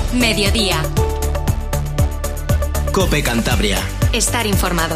Mediodía. COPE Cantabria. Estar informado.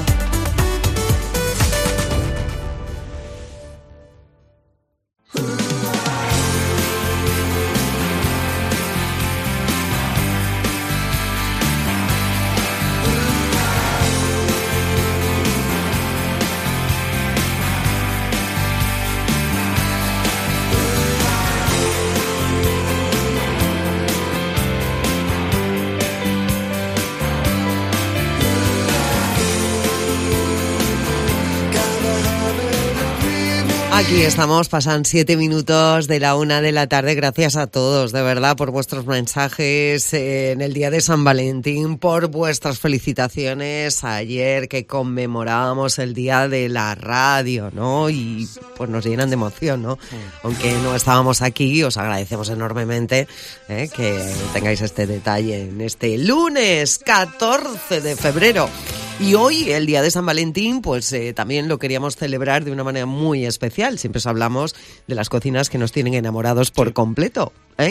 Aquí estamos, pasan 7 minutos de la 1 de la tarde. Gracias a todos, de verdad, por vuestros mensajes en el día de San Valentín, por vuestras felicitaciones ayer que conmemorábamos el día de la radio, ¿no? Y pues nos llenan de emoción, ¿no? Aunque no estábamos aquí, os agradecemos enormemente que tengáis este detalle en este lunes 14 de febrero. Y hoy, el día de San Valentín, pues también lo queríamos celebrar de una manera muy especial. Siempre os hablamos de las cocinas que nos tienen enamorados por completo,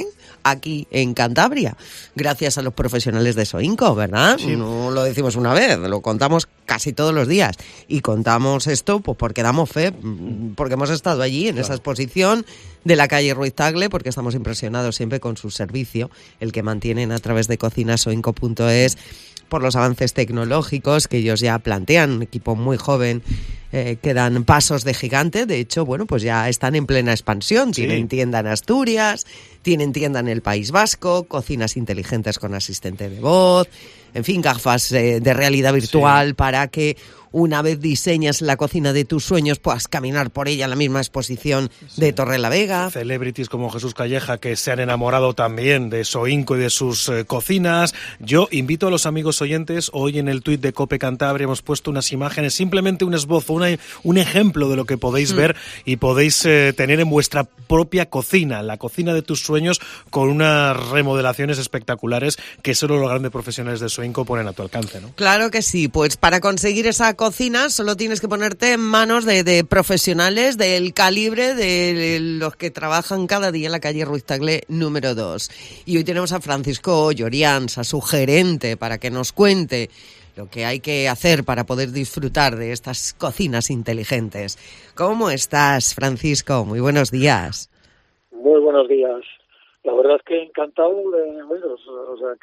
aquí en Cantabria, gracias a los profesionales de Soinco, ¿verdad? Sí. No lo decimos una vez, lo contamos casi todos los días. Y contamos esto pues porque damos fe, porque hemos estado allí en esa exposición de la calle Ruiz Tagle, porque estamos impresionados siempre con su servicio, el que mantienen a través de cocinasoinco.es, por los avances tecnológicos que ellos ya plantean, un equipo muy joven que dan pasos de gigante. De hecho, bueno, pues ya están en plena expansión. Sí. Tienen tienda en Asturias, tienen tienda en el País Vasco, cocinas inteligentes con asistente de voz, en fin, gafas de realidad virtual para que una vez diseñas la cocina de tus sueños puedas caminar por ella en la misma exposición de Torrelavega. Celebrities como Jesús Calleja que se han enamorado también de Soinco y de sus cocinas. Yo invito a los amigos oyentes, hoy en el tuit de COPE Cantabria hemos puesto unas imágenes, simplemente un esbozo, un ejemplo de lo que podéis ver y podéis tener en vuestra propia cocina, la cocina de tus sueños, con unas remodelaciones espectaculares que solo los grandes profesionales de Soinco ponen a tu alcance, ¿no? Claro que sí, pues para conseguir esa cocina solo tienes que ponerte en manos de profesionales del calibre de los que trabajan cada día en la calle Ruiz Tagle número 2. Y hoy tenemos a Francisco Llorians, a su gerente, para que nos cuente lo que hay que hacer para poder disfrutar de estas cocinas inteligentes. ¿Cómo estás, Francisco? Muy buenos días. Muy buenos días. La verdad es que encantado de veros, o sea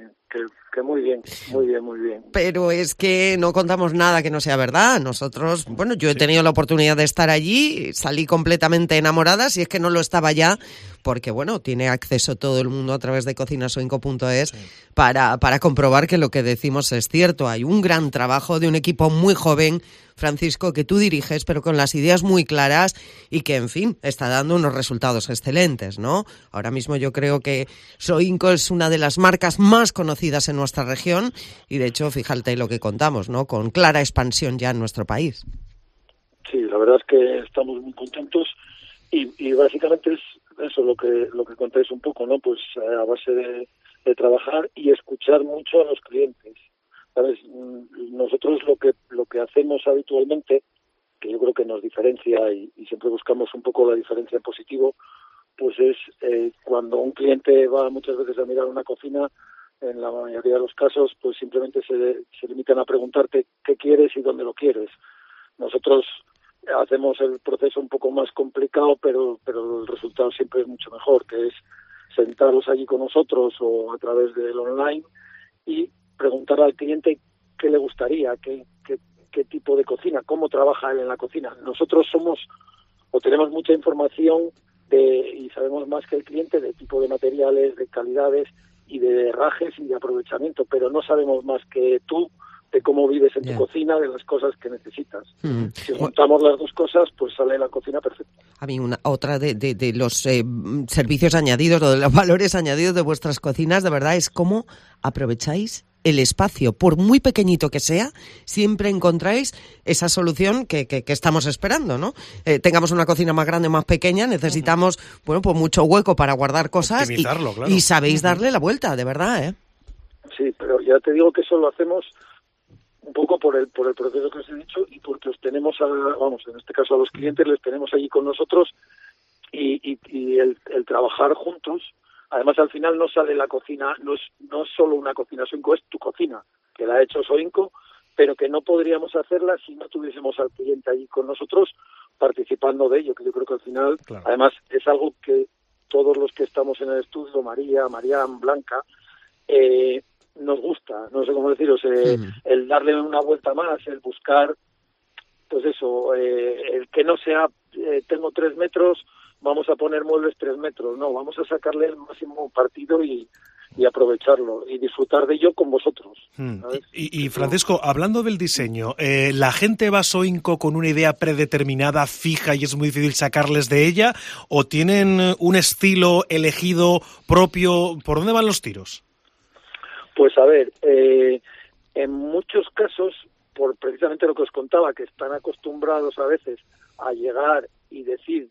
que muy bien. Pero es que no contamos nada que no sea verdad. Nosotros, bueno, yo he tenido la oportunidad de estar allí, salí completamente enamorada, si es que no lo estaba ya, porque bueno, tiene acceso todo el mundo a través de cocinasoinco.es para comprobar que lo que decimos es cierto. Hay un gran trabajo de un equipo muy joven, Francisco, que tú diriges, pero con las ideas muy claras y que, en fin, está dando unos resultados excelentes, ¿no? Ahora mismo yo creo que Soinco es una de las marcas más conocidas en nuestra región y, de hecho, fíjate lo que contamos, ¿no? Con clara expansión ya en nuestro país. Sí, la verdad es que estamos muy contentos y básicamente es eso lo que contáis un poco, ¿no? Pues a base de trabajar y escuchar mucho a los clientes. ¿Sabes? Nosotros lo que hacemos habitualmente, que yo creo que nos diferencia y siempre buscamos un poco la diferencia en positivo, pues es cuando un cliente va muchas veces a mirar una cocina, en la mayoría de los casos, pues simplemente se limitan a preguntarte qué quieres y dónde lo quieres. Nosotros hacemos el proceso un poco más complicado, pero el resultado siempre es mucho mejor, que es sentarlos allí con nosotros o a través del online y preguntar al cliente qué le gustaría, qué tipo de cocina, cómo trabaja él en la cocina. Nosotros tenemos mucha información y sabemos más que el cliente de tipo de materiales, de calidades y de herrajes y de aprovechamiento, pero no sabemos más que tú de cómo vives en tu cocina, de las cosas que necesitas. Si juntamos las dos cosas, pues sale la cocina perfecta. A mí otra de los servicios añadidos o de los valores añadidos de vuestras cocinas, de verdad, es cómo aprovecháis el espacio, por muy pequeñito que sea, siempre encontráis esa solución que estamos esperando, ¿no? Tengamos una cocina más grande, más pequeña, necesitamos, bueno, pues mucho hueco para guardar cosas y sabéis darle la vuelta, de verdad, ¿eh? Sí, pero ya te digo que eso lo hacemos un poco por el proceso que os he dicho y porque os tenemos en este caso a los clientes les tenemos allí con nosotros y el trabajar juntos Además, al final no sale la cocina, no es solo una cocina Soinco, es tu cocina, que la ha hecho Soinco, pero que no podríamos hacerla si no tuviésemos al cliente allí con nosotros participando de ello, que yo creo que al final, claro. Además, es algo que todos los que estamos en el estudio, María, Marián, Blanca, nos gusta, no sé cómo deciros, el darle una vuelta más, el buscar, pues eso, el que no sea, tengo 3 metros, vamos a poner muebles 3 metros, no, vamos a sacarle el máximo partido y aprovecharlo y disfrutar de ello con vosotros. Y Francisco, hablando del diseño, ¿la gente va a Soinco con una idea predeterminada, fija y es muy difícil sacarles de ella? ¿O tienen un estilo elegido propio? ¿Por dónde van los tiros? Pues a ver, en muchos casos, por precisamente lo que os contaba, que están acostumbrados a veces a llegar y decir,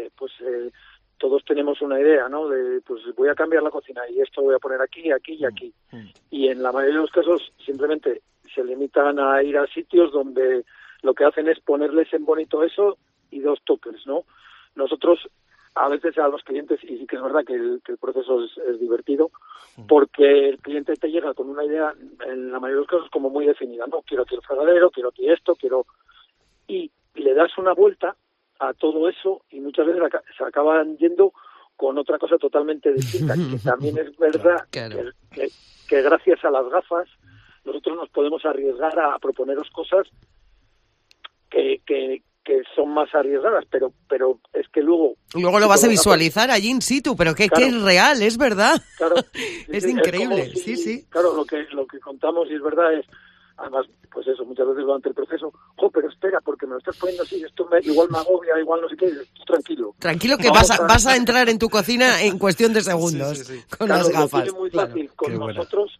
todos tenemos una idea, ¿no? De, pues voy a cambiar la cocina y esto voy a poner aquí, aquí y aquí. Y en la mayoría de los casos simplemente se limitan a ir a sitios donde lo que hacen es ponerles en bonito eso y 2 toques, ¿no? Nosotros a veces a los clientes, y sí que es verdad que el proceso es divertido, porque el cliente te llega con una idea, en la mayoría de los casos, como muy definida, ¿no? Quiero aquí el fregadero, quiero aquí esto, y le das una vuelta a todo eso y muchas veces se acaban yendo con otra cosa totalmente distinta, que también es verdad claro. que gracias a las gafas nosotros nos podemos arriesgar a proponeros cosas que son más arriesgadas, pero es que luego lo vas a visualizar allí in situ, pero que es real, es verdad. Claro, es increíble, sí. Claro, lo que contamos y es verdad es, además, pues eso, muchas veces durante el proceso, pero espera, porque me lo estás poniendo así, esto igual me agobia, igual no sé qué, tranquilo. Tranquilo que vas a entrar en tu cocina en cuestión de segundos, con las gafas. Es muy fácil, con nosotros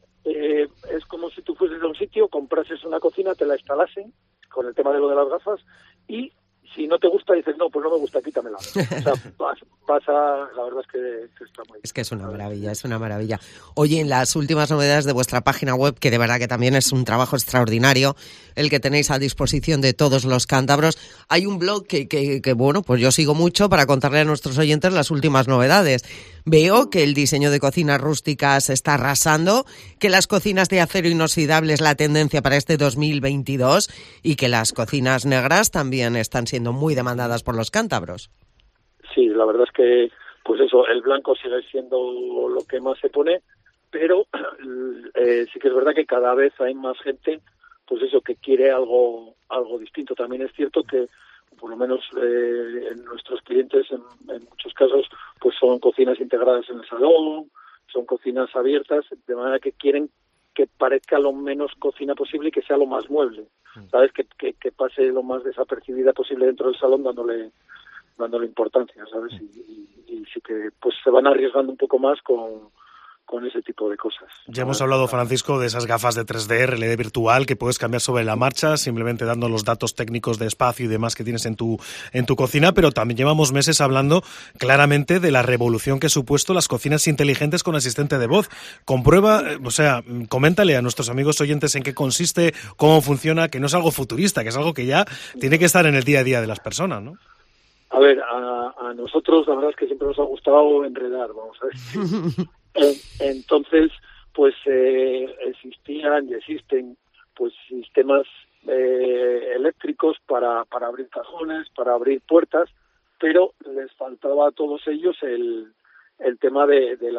es como si tú fueses a un sitio, comprases una cocina, te la instalasen, con el tema de lo de las gafas, y si no te gusta, dices, no, pues no me gusta, quítamela. O sea, pasa, la verdad es que está muy bien. Es que es una maravilla. Oye, en las últimas novedades de vuestra página web, que de verdad que también es un trabajo extraordinario, el que tenéis a disposición de todos los cántabros, hay un blog que bueno, pues yo sigo mucho para contarle a nuestros oyentes las últimas novedades. Veo que el diseño de cocinas rústicas está arrasando, que las cocinas de acero inoxidable es la tendencia para este 2022 y que las cocinas negras también están siendo muy demandadas por los cántabros. Sí, la verdad es que, pues eso, el blanco sigue siendo lo que más se pone, pero sí que es verdad que cada vez hay más gente, pues eso, que quiere algo distinto. También es cierto que, por lo menos en nuestros clientes, en muchos casos, pues son cocinas integradas en el salón, son cocinas abiertas, de manera que quieren que parezca lo menos cocina posible y que sea lo más mueble, ¿sabes? Que pase lo más desapercibida posible dentro del salón dándole importancia, ¿sabes? Y sí que pues se van arriesgando un poco más con ese tipo de cosas. Ya hemos hablado, Francisco, de esas gafas de 3D, realidad virtual, que puedes cambiar sobre la marcha, simplemente dando los datos técnicos de espacio y demás que tienes en tu cocina, pero también llevamos meses hablando claramente de la revolución que ha supuesto las cocinas inteligentes con asistente de voz. Comprueba, coméntale a nuestros amigos oyentes en qué consiste, cómo funciona, que no es algo futurista, que es algo que ya tiene que estar en el día a día de las personas, ¿no? A ver, a nosotros la verdad es que siempre nos ha gustado enredar, vamos a ver. Entonces, pues existían y existen pues sistemas eléctricos para abrir cajones, para abrir puertas, pero les faltaba a todos ellos el tema del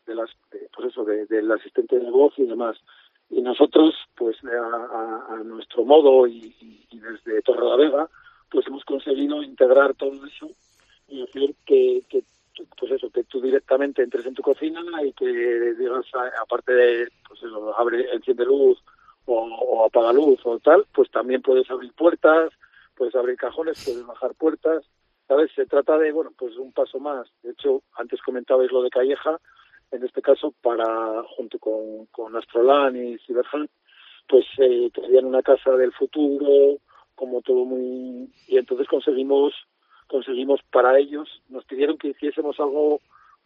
asistente de voz y demás. Y nosotros, pues a nuestro modo y desde Torrelavega, pues hemos conseguido integrar todo eso y hacer que tú directamente entres en tu cocina y que digas, aparte de, pues eso, enciende luz o apaga luz o tal, pues también puedes abrir puertas, puedes abrir cajones, puedes bajar puertas, ¿sabes? Se trata de, pues un paso más. De hecho, antes comentabais lo de Calleja, en este caso, junto con Astrolan y Cyberhan, pues traían una casa del futuro, como todo muy... Y entonces conseguimos para ellos, nos pidieron que hiciésemos algo,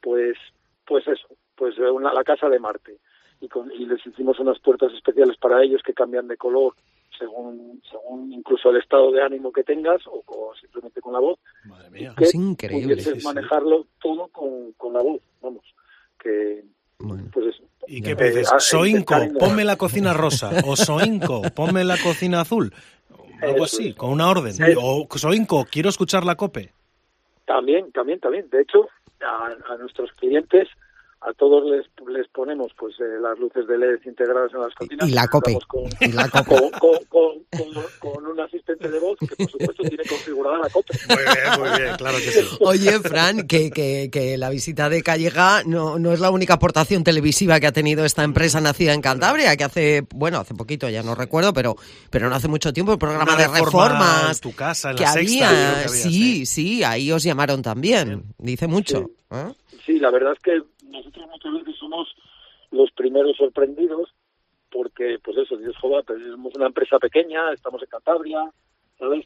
la casa de Marte. Y les hicimos unas puertas especiales para ellos que cambian de color según incluso el estado de ánimo que tengas o simplemente con la voz. Madre mía, que es increíble. Pudieses manejarlo todo con la voz, vamos. ¿Y qué dices? Soinco, ponme la cocina rosa. O Soinco, ponme la cocina azul. Algo así, con una orden. Sí. O Soinco, quiero escuchar la COPE. También. De hecho, a nuestros clientes, a todos les ponemos pues las luces de LED integradas en las cocinas. Y la COPE. Con un asistente de voz que, por supuesto, tiene configurada la COPE. Muy bien, claro que sí. Oye, Fran, que la visita de Calleja no es la única aportación televisiva que ha tenido esta empresa nacida en Cantabria, que hace poquito, ya no recuerdo, pero no hace mucho tiempo, el programa de reformas en tu casa, en que la había. Sexta, Sí, ahí os llamaron también. Dice mucho. Sí. Sí, la verdad es que nosotros muchas veces somos los primeros sorprendidos porque, pues eso, Dios joder, pues somos una empresa pequeña, estamos en Cantabria, ¿sabes?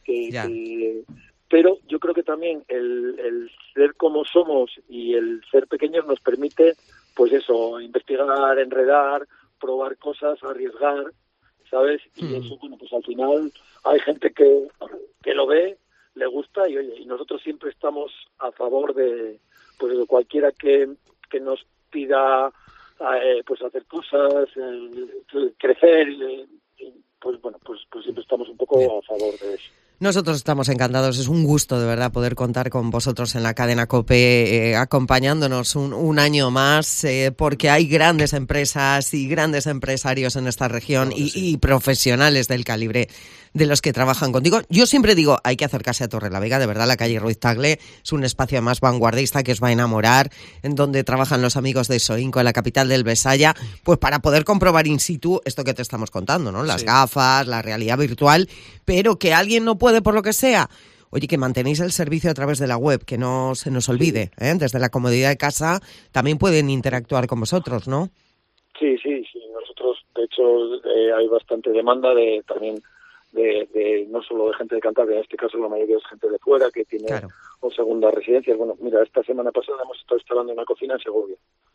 Pero yo creo que también el ser como somos y el ser pequeños nos permite, pues eso, investigar, enredar, probar cosas, arriesgar, ¿sabes? Y eso, bueno, pues al final hay gente que lo ve, le gusta y, oye, y nosotros siempre estamos a favor de, pues de cualquiera que nos pida pues hacer cosas, crecer, pues bueno, pues siempre estamos un poco a favor de eso. Nosotros estamos encantados, es un gusto de verdad poder contar con vosotros en la cadena COPE, acompañándonos un año más, porque hay grandes empresas y grandes empresarios en esta región y profesionales del calibre de los que trabajan contigo. Yo siempre digo, hay que acercarse a Torrelavega, de verdad, la calle Ruiz Tagle es un espacio más vanguardista que os va a enamorar, en donde trabajan los amigos de Soinco, en la capital del Besaya, pues para poder comprobar in situ esto que te estamos contando, ¿no? Las gafas, la realidad virtual, pero que alguien no puede por lo que sea. Oye, que mantenéis el servicio a través de la web, que no se nos olvide, ¿eh? Desde la comodidad de casa también pueden interactuar con vosotros, ¿no? Sí. Nosotros, de hecho, hay bastante demanda también de no solo de gente de Cantabria, en este caso la mayoría es gente de fuera que tiene o segunda residencia. Bueno, mira, esta semana pasada hemos estado instalando una cocina en Segovia.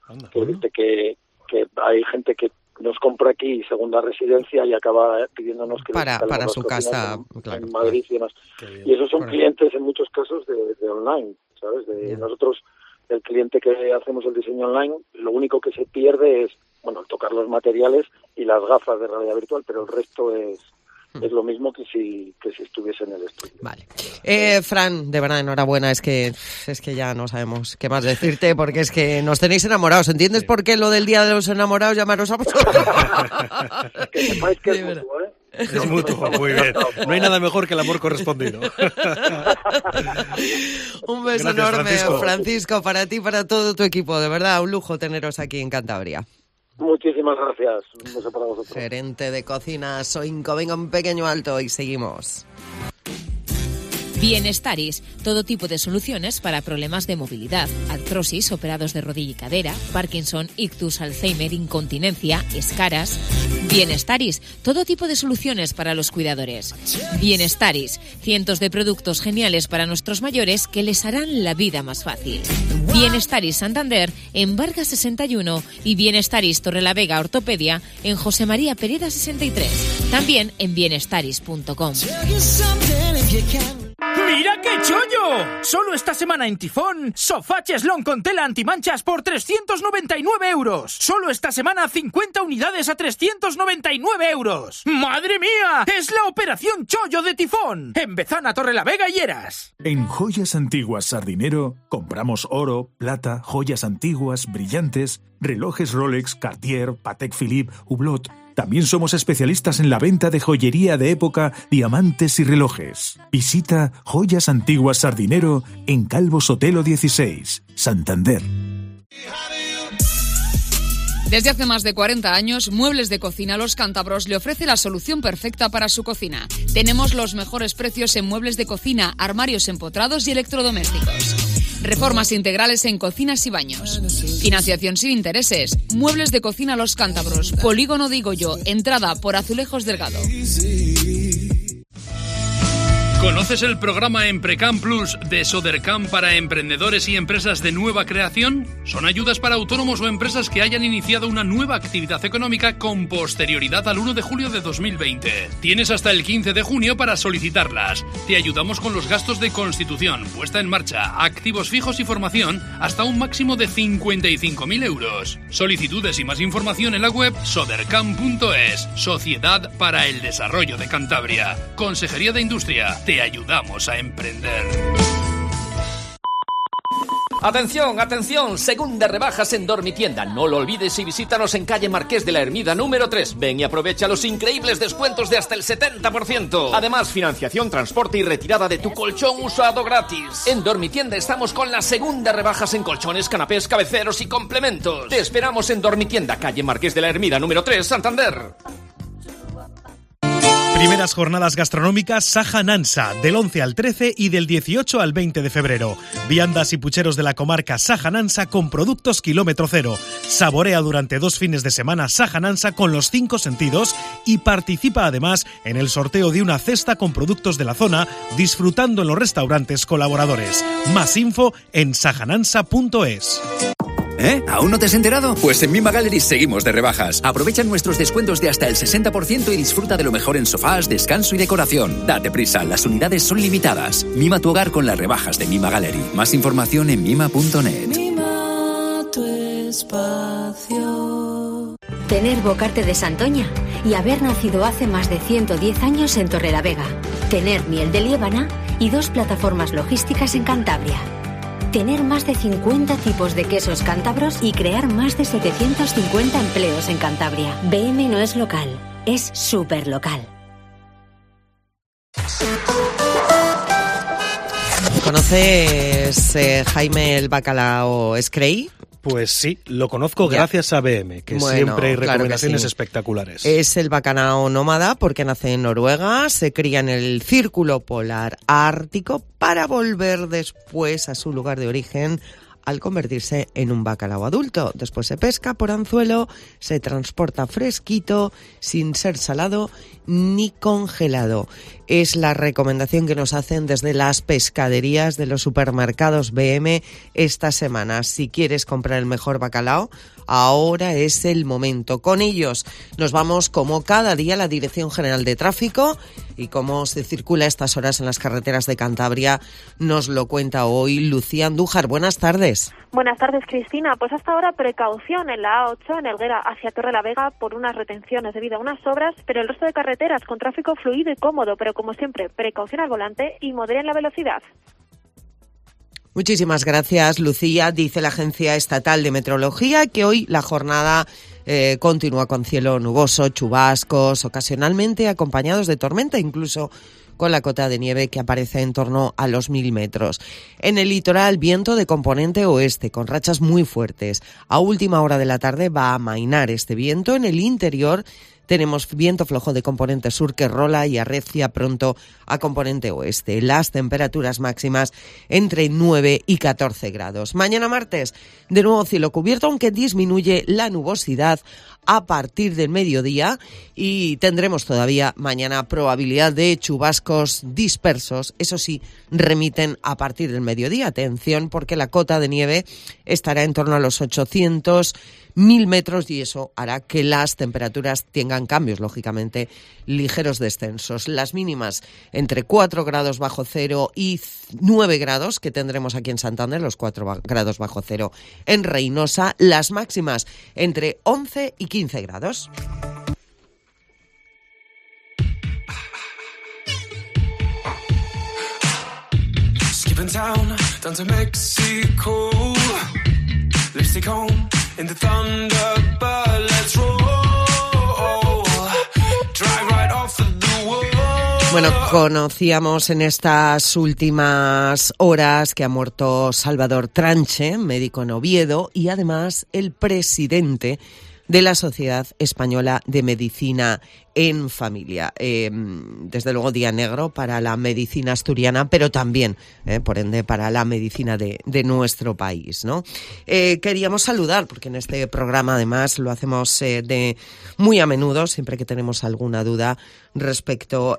Que hay gente que nos compra aquí segunda residencia y acaba pidiéndonos que para su casa en Madrid y demás. Y esos son clientes en muchos casos de online, ¿sabes? Nosotros, el cliente que hacemos el diseño online, lo único que se pierde es, bueno, el tocar los materiales y las gafas de realidad virtual, pero el resto es lo mismo que si estuviese en el estudio. Vale. Fran, de verdad, enhorabuena. Es que ya no sabemos qué más decirte, porque es que nos tenéis enamorados. ¿Entiendes por qué lo del Día de los Enamorados llamaros a vosotros? Que sepáis que es mutuo, ¿eh? Es mutuo, muy bien. No hay nada mejor que el amor correspondido. Un beso Gracias, enorme, Francisco, para ti y para todo tu equipo. De verdad, un lujo teneros aquí en Cantabria. Muchísimas gracias. Un beso para vosotros. Gerente de cocina Soinco. Venga, un pequeño alto y seguimos. Bienestaris, todo tipo de soluciones para problemas de movilidad, artrosis, operados de rodilla y cadera, Parkinson, ictus, Alzheimer, incontinencia, escaras. Bienestaris, todo tipo de soluciones para los cuidadores. Bienestaris, cientos de productos geniales para nuestros mayores que les harán la vida más fácil. Bienestaris Santander en Vargas 61 y Bienestaris Torrelavega Ortopedia en José María Pereda 63. También en bienestaris.com. ¡Mira qué chollo! Solo esta semana en Tifón, sofá cheslón con tela antimanchas por 399 €. Solo esta semana 50 unidades a 399 €. ¡Madre mía! ¡Es la operación chollo de Tifón! En Bezana, Torrelavega y Heras. En Joyas Antiguas Sardinero compramos oro, plata, joyas antiguas, brillantes, relojes Rolex, Cartier, Patek Philippe, Hublot. También somos especialistas en la venta de joyería de época, diamantes y relojes. Visita Joyas Antiguas Sardinero en Calvo Sotelo 16, Santander. Desde hace más de 40 años, Muebles de Cocina Los Cántabros le ofrece la solución perfecta para su cocina. Tenemos los mejores precios en muebles de cocina, armarios empotrados y electrodomésticos. Reformas integrales en cocinas y baños. Financiación sin intereses. Muebles de Cocina Los Cántabros. Polígono de Igoyo. Entrada por Azulejos Delgado. ¿Conoces el programa Emprecam Plus de Sodercam para emprendedores y empresas de nueva creación? Son ayudas para autónomos o empresas que hayan iniciado una nueva actividad económica con posterioridad al 1 de julio de 2020. Tienes hasta el 15 de junio para solicitarlas. Te ayudamos con los gastos de constitución, puesta en marcha, activos fijos y formación hasta un máximo de 55.000 euros. Solicitudes y más información en la web sodercam.es. Sociedad para el Desarrollo de Cantabria. Consejería de Industria. Te ayudamos a emprender. Atención, atención, segunda rebajas en Dormitienda. No lo olvides y visítanos en calle Marqués de la Ermida número 3. Ven y aprovecha los increíbles descuentos de hasta el 70%. Además, financiación, transporte y retirada de tu colchón usado gratis. En Dormitienda estamos con las segundas rebajas en colchones, canapés, cabeceros y complementos. Te esperamos en Dormitienda, calle Marqués de la Ermida número 3, Santander. Primeras jornadas gastronómicas Saja Nansa, del 11 al 13 y del 18 al 20 de febrero. Viandas y pucheros de la comarca Saja Nansa con productos kilómetro cero. Saborea durante 2 fines de semana Saja Nansa con los 5 sentidos y participa además en el sorteo de una cesta con productos de la zona, disfrutando en los restaurantes colaboradores. Más info en sajanansa.es. ¿Eh? ¿Aún no te has enterado? Pues en Mima Gallery seguimos de rebajas. Aprovecha nuestros descuentos de hasta el 60% y disfruta de lo mejor en sofás, descanso y decoración. Date prisa, las unidades son limitadas. Mima tu hogar con las rebajas de Mima Gallery. Más información en mima.net. Mima tu espacio. Tener Bocarte de Santoña y haber nacido hace más de 110 años en Torrelavega. Tener miel de Liébana y 2 plataformas logísticas en Cantabria. Tener más de 50 tipos de quesos cántabros y crear más de 750 empleos en Cantabria. BM no es local, es súper local. ¿Conoces, Jaime, el bacalao Scray? Pues sí, lo conozco gracias a BM, que siempre hay recomendaciones espectaculares. Es el bacalao nómada porque nace en Noruega, se cría en el Círculo Polar Ártico para volver después a su lugar de origen al convertirse en un bacalao adulto. Después se pesca por anzuelo, se transporta fresquito, sin ser salado ni congelado. Es la recomendación que nos hacen desde las pescaderías de los supermercados BM esta semana. Si quieres comprar el mejor bacalao, ahora es el momento. Con ellos nos vamos como cada día a la Dirección General de Tráfico y cómo se circula a estas horas en las carreteras de Cantabria nos lo cuenta hoy Lucía Andújar. Buenas tardes. Buenas tardes, Cristina. Pues hasta ahora precaución en la A8 en Helguera hacia Torrelavega por unas retenciones debido a unas obras, pero el resto de carreteras con tráfico fluido y cómodo, pero como siempre, precaución al volante y moderen la velocidad. Muchísimas gracias, Lucía. Dice la Agencia Estatal de Meteorología que hoy la jornada continúa con cielo nuboso, chubascos, ocasionalmente acompañados de tormenta, incluso con la cota de nieve que aparece en torno a los 1000 metros. En el litoral, viento de componente oeste, con rachas muy fuertes. A última hora de la tarde va a amainar este viento. En el interior tenemos viento flojo de componente sur que rola y arrecia pronto a componente oeste. Las temperaturas máximas entre 9 y 14 grados. Mañana martes, de nuevo cielo cubierto, aunque disminuye la nubosidad a partir del mediodía y tendremos todavía mañana probabilidad de chubascos dispersos. Eso sí, remiten a partir del mediodía. Atención, porque la cota de nieve estará en torno a los 800.000 metros y eso hará que las temperaturas tengan cambios, lógicamente, ligeros descensos. Las mínimas entre 4 grados bajo cero y 9 grados que tendremos aquí en Santander, los 4 grados bajo cero en Reynosa, las máximas entre 11 y 15 grados. Skipping town down to Mexico, lipstick on in the Thunderbird, let's roll, drive right off of the wall. Bueno, conocíamos en estas últimas horas que ha muerto Salvador Tranche, médico en Oviedo, y además el presidente de la Sociedad Española de Medicina en familia. Desde luego día negro para la medicina asturiana, pero también, por ende, para la medicina de nuestro país, ¿no? Queríamos saludar, porque en este programa además lo hacemos de muy a menudo, siempre que tenemos alguna duda respecto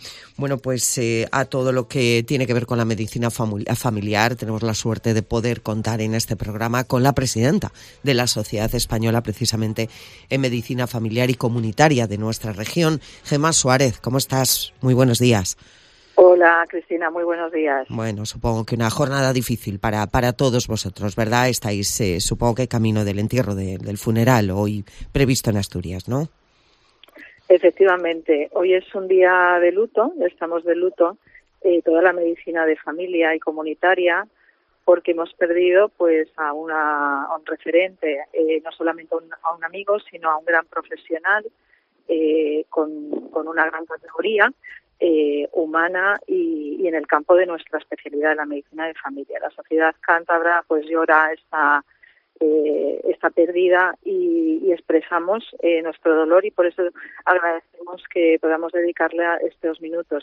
a todo lo que tiene que ver con la medicina familiar. Tenemos la suerte de poder contar en este programa con la presidenta de la Sociedad Española precisamente en Medicina Familiar y Comunitaria de nuestra región, Gemma Suárez. ¿Cómo estás? Muy buenos días. Hola, Cristina, muy buenos días. Bueno, supongo que una jornada difícil para todos vosotros, ¿verdad? Estáis, supongo que camino del entierro del funeral hoy previsto en Asturias, ¿no? Efectivamente, hoy es un día de luto, estamos de luto, toda la medicina de familia y comunitaria, porque hemos perdido pues a un referente, no solamente a un amigo, sino a un gran profesional con una gran categoría humana y en el campo de nuestra especialidad, la medicina de familia. La Sociedad Cántabra pues llora esta pérdida y expresamos nuestro dolor, y por eso agradecemos que podamos dedicarle estos minutos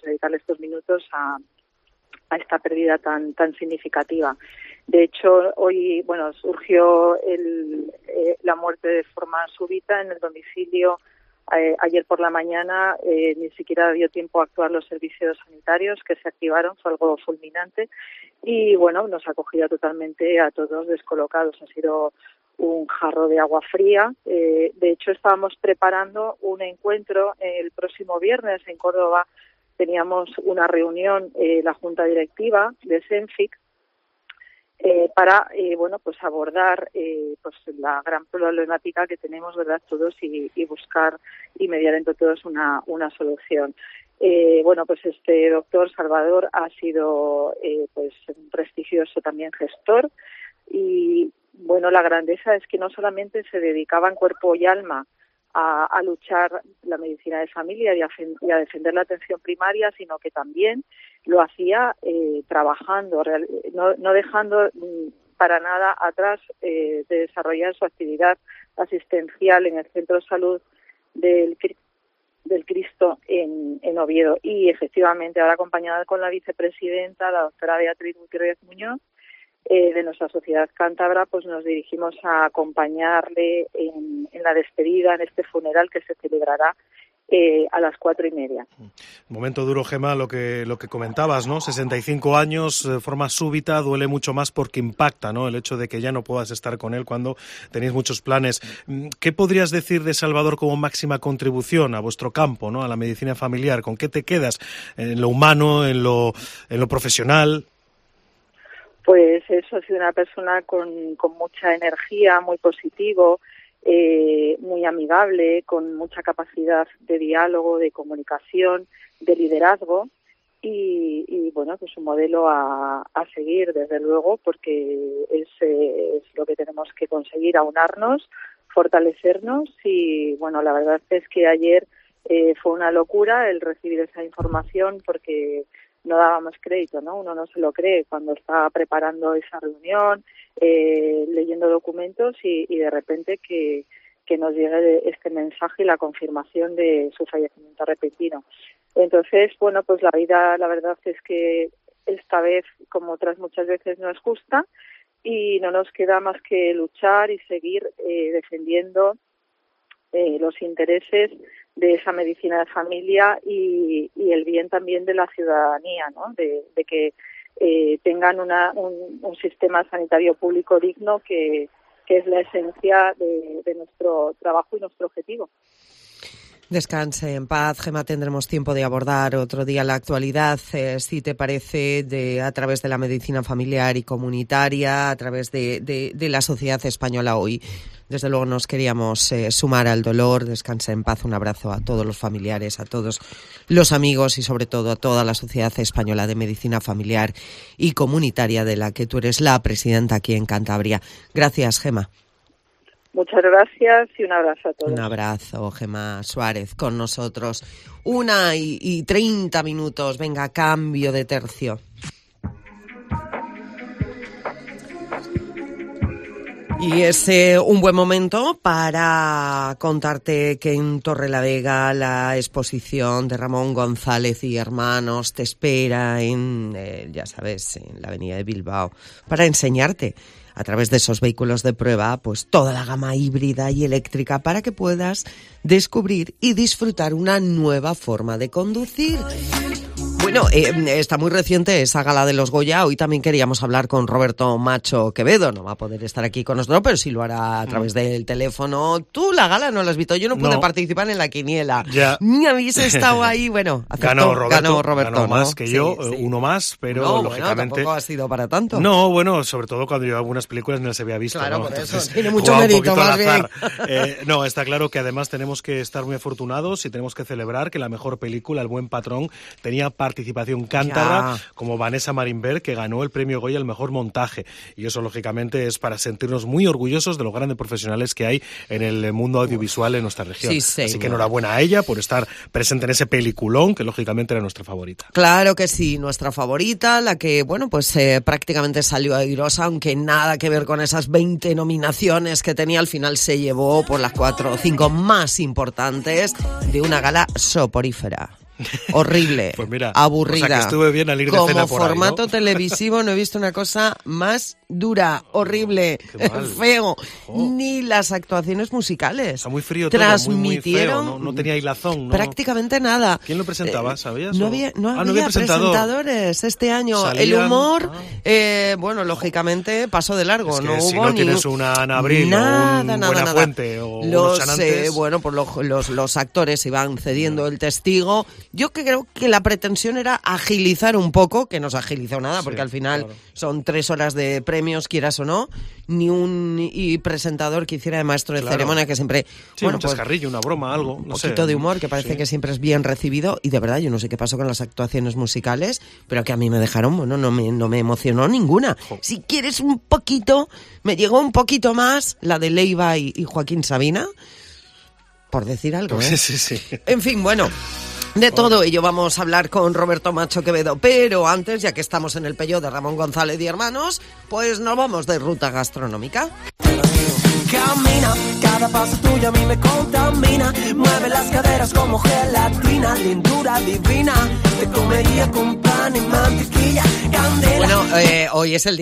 a esta pérdida tan significativa. De hecho, hoy surgió la muerte de forma súbita en el domicilio. Ayer por la mañana ni siquiera dio tiempo a actuar los servicios sanitarios que se activaron, fue algo fulminante y nos ha cogido totalmente a todos descolocados. Ha sido un jarro de agua fría. De hecho, estábamos preparando un encuentro el próximo viernes en Córdoba. Teníamos una reunión, la Junta Directiva de SENFIC, para abordar la gran problemática que tenemos, ¿verdad?, todos y buscar y mediar entre todos una solución. Este doctor Salvador ha sido un prestigioso también gestor y la grandeza es que no solamente se dedicaba en cuerpo y alma a luchar la medicina de familia y a defender la atención primaria, sino que también lo hacía trabajando, no dejando para nada atrás de desarrollar su actividad asistencial en el Centro de Salud del Cristo en Oviedo. Y efectivamente, ahora acompañada con la vicepresidenta, la doctora Beatriz Gutiérrez Muñoz, de nuestra Sociedad Cántabra, pues nos dirigimos a acompañarle en la despedida, en este funeral que se celebrará a las 4:30. Momento duro, Gemma, lo que comentabas, ¿no? 65 años, forma súbita, duele mucho más porque impacta, ¿no? El hecho de que ya no puedas estar con él cuando tenéis muchos planes. ¿Qué podrías decir de Salvador como máxima contribución a vuestro campo, ¿no? A la medicina familiar? ¿Con qué te quedas? ¿En lo humano, en lo profesional? Pues eso, ha sido una persona con mucha energía, muy positivo, muy amigable, con mucha capacidad de diálogo, de comunicación, de liderazgo y pues un modelo a seguir, desde luego, porque es lo que tenemos que conseguir, aunarnos, fortalecernos y la verdad es que ayer fue una locura el recibir esa información porque no dábamos crédito, ¿no? Uno no se lo cree cuando está preparando esa reunión, leyendo documentos y de repente que nos llegue este mensaje y la confirmación de su fallecimiento repentino. Entonces, pues la vida, la verdad es que esta vez, como otras muchas veces, no es justa y no nos queda más que luchar y seguir defendiendo los intereses de esa medicina de familia y el bien también de la ciudadanía, ¿no? De que tengan un sistema sanitario público digno que es la esencia de nuestro trabajo y nuestro objetivo. Descanse en paz, Gemma. Tendremos tiempo de abordar otro día la actualidad, si te parece, a través de la medicina familiar y comunitaria, a través de la sociedad española hoy. Desde luego nos queríamos sumar al dolor. Descanse en paz. Un abrazo a todos los familiares, a todos los amigos y sobre todo a toda la sociedad española de medicina familiar y comunitaria de la que tú eres la presidenta aquí en Cantabria. Gracias, Gemma. Muchas gracias y un abrazo a todos. Un abrazo, Gemma Suárez, con nosotros. 1:30. Venga, cambio de tercio. Y es un buen momento para contarte que en Torrelavega la exposición de Ramón González y Hermanos te espera en, ya sabes, en la avenida de Bilbao, para enseñarte a través de esos vehículos de prueba, pues toda la gama híbrida y eléctrica para que puedas descubrir y disfrutar una nueva forma de conducir. Bueno, está muy reciente esa gala de los Goya. Hoy también queríamos hablar con Roberto Macho Quevedo. No va a poder estar aquí con nosotros, pero sí lo hará a través del teléfono. Tú la gala no la has visto. Yo no pude participar en la quiniela. Ya. Ni habéis estado ahí. Bueno, ganó Roberto, ganó más ¿no? que yo, sí. Uno más, pero no, lógicamente... Bueno, tampoco ha sido para tanto. No, bueno, sobre todo cuando yo algunas películas no las había visto. Claro, ¿no? por eso. Entonces, Tiene mucho mérito, más bien. No, está claro que además tenemos que estar muy afortunados y tenemos que celebrar que la mejor película, El buen patrón, tenía participación cántabra, como Vanessa Marimberg, que ganó el premio Goya al mejor montaje. Y eso, lógicamente, es para sentirnos muy orgullosos de los grandes profesionales que hay en el mundo audiovisual en nuestra región. Sí, así que enhorabuena a ella por estar presente en ese peliculón, que lógicamente era nuestra favorita. Claro que sí, nuestra favorita, la que, bueno, pues prácticamente salió airosa, aunque nada que ver con esas 20 nominaciones que tenía. Al final se llevó por las 4 o 5 más importantes de una gala soporífera. Horrible, pues mira, aburrida. O sea que estuve bien al ir de como cena por formato ahí, ¿no? televisivo no he visto una cosa más dura, horrible, feo. Ni las actuaciones musicales. Está muy frío todo, transmitieron muy feo, no tenía hilazón, ¿no? Prácticamente nada. ¿Quién lo presentaba? ¿Sabías? No había presentadores este año. Salían, el humor, bueno, lógicamente pasó de largo. Es que no si hubo no tienes una Ana Abril nada, o un Buena Fuente o unos Chanantes... bueno, pues los actores iban cediendo el testigo. Yo creo que la pretensión era agilizar un poco, que no se agilizó nada, porque al final son 3 horas de premios, quieras o no, ni un presentador que hiciera de maestro de ceremonia, que siempre... Sí, un chascarrillo, una broma, algo, un poquito de humor, que parece que siempre es bien recibido, y de verdad yo no sé qué pasó con las actuaciones musicales, pero que a mí me dejaron, bueno, no me emocionó ninguna. Si quieres un poquito, me llegó un poquito más la de Leiva y Joaquín Sabina, por decir algo, ¿eh? Sí. En fin, bueno... De todo ello vamos a hablar con Roberto Macho Quevedo, pero antes, ya que estamos en el pello de Ramón González y Hermanos, pues nos vamos de ruta gastronómica. Camina, cada paso tuyo a mí me contamina. Mueve las caderas como gelatina, lindura divina. Te comería con pan y mantequilla, candela. Bueno, hoy es el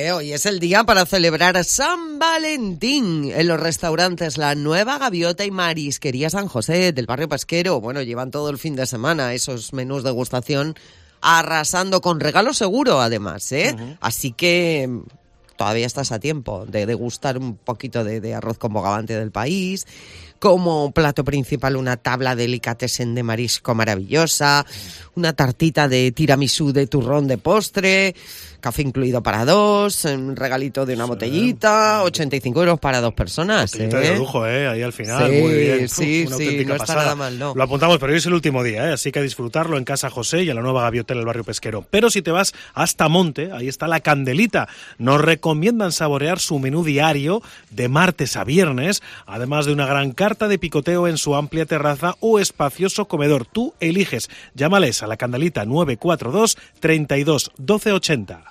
día para celebrar San Valentín en los restaurantes La Nueva Gaviota y Marisquería San José del barrio Pesquero. Bueno, llevan todo el fin de semana esos menús de degustación arrasando con regalo seguro, además, ¿eh? Uh-huh. Así que... todavía estás a tiempo de degustar un poquito de arroz con bogavante del país, como plato principal una tabla delicatessen de marisco maravillosa, una tartita de tiramisú de turrón de postre, café incluido para 2, un regalito de una botellita, 85 euros para 2 personas. Botellita de lujo, ahí al final, sí, muy bien. Sí, una sí, no está pasada. nada mal, no. Lo apuntamos, pero hoy es el último día, así que a disfrutarlo en Casa José y a La Nueva Gaviota en el barrio Pesquero. Pero si te vas hasta Monte, ahí está La Candelita. Nos recomiendan saborear su menú diario de martes a viernes, además de una gran carta de picoteo en su amplia terraza o espacioso comedor. Tú eliges. Llámales a La Candelita 942 32 12 80.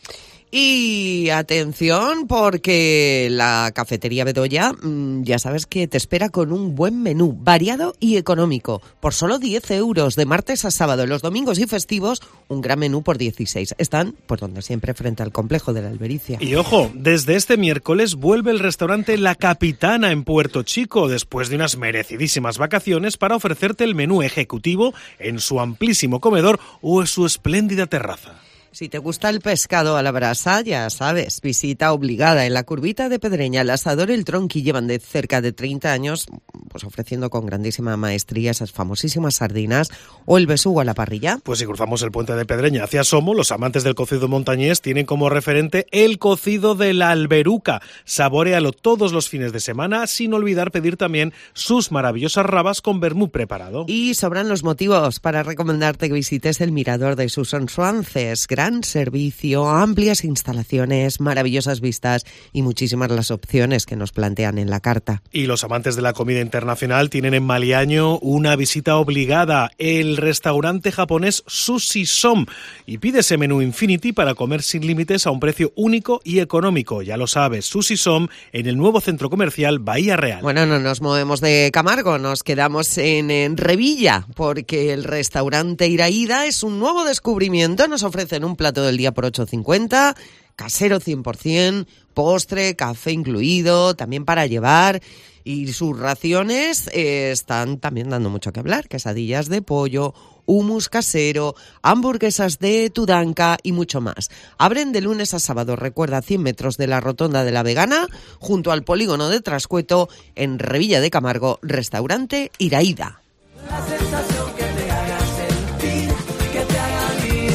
Y atención, porque la cafetería Bedoya, ya sabes que te espera con un buen menú, variado y económico, por solo 10 euros, de martes a sábado. Los domingos y festivos, un gran menú por 16. Están, pues donde siempre, frente al complejo de la Albericia. Y ojo, desde este miércoles vuelve el restaurante La Capitana en Puerto Chico, después de unas merecidísimas vacaciones, para ofrecerte el menú ejecutivo en su amplísimo comedor o en su espléndida terraza. Si te gusta el pescado a la brasa, ya sabes, visita obligada en la Curvita de Pedreña. El Asador El Tronqui llevan de cerca de 30 años pues ofreciendo con grandísima maestría esas famosísimas sardinas o el besugo a la parrilla. Pues si cruzamos el puente de Pedreña hacia Somo, los amantes del cocido montañés tienen como referente el cocido de la Alberuca. Saboréalo todos los fines de semana, sin olvidar pedir también sus maravillosas rabas con vermú preparado. Y sobran los motivos para recomendarte que visites el mirador de Susan Suances. gran servicio, amplias instalaciones, maravillosas vistas y muchísimas las opciones que nos plantean en la carta. Y los amantes de la comida internacional tienen en Maliaño una visita obligada, el restaurante japonés Sushi Som, y pide ese menú Infinity para comer sin límites a un precio único y económico. Ya lo sabes, Sushi Som en el nuevo centro comercial Bahía Real. Bueno, no nos movemos de Camargo, nos quedamos en Revilla, porque el restaurante Iraída es un nuevo descubrimiento. Nos ofrecen un plato del día por 8,50, casero 100%, postre, café incluido, también para llevar. Y sus raciones están también dando mucho que hablar. Quesadillas de pollo, hummus casero, hamburguesas de tudanca y mucho más. Abren de lunes a sábado, recuerda, a 100 metros de la Rotonda de la Vegana, junto al polígono de Trascueto, en Revilla de Camargo, restaurante Iraída. La sensación que te haga sentir, que te haga vivir.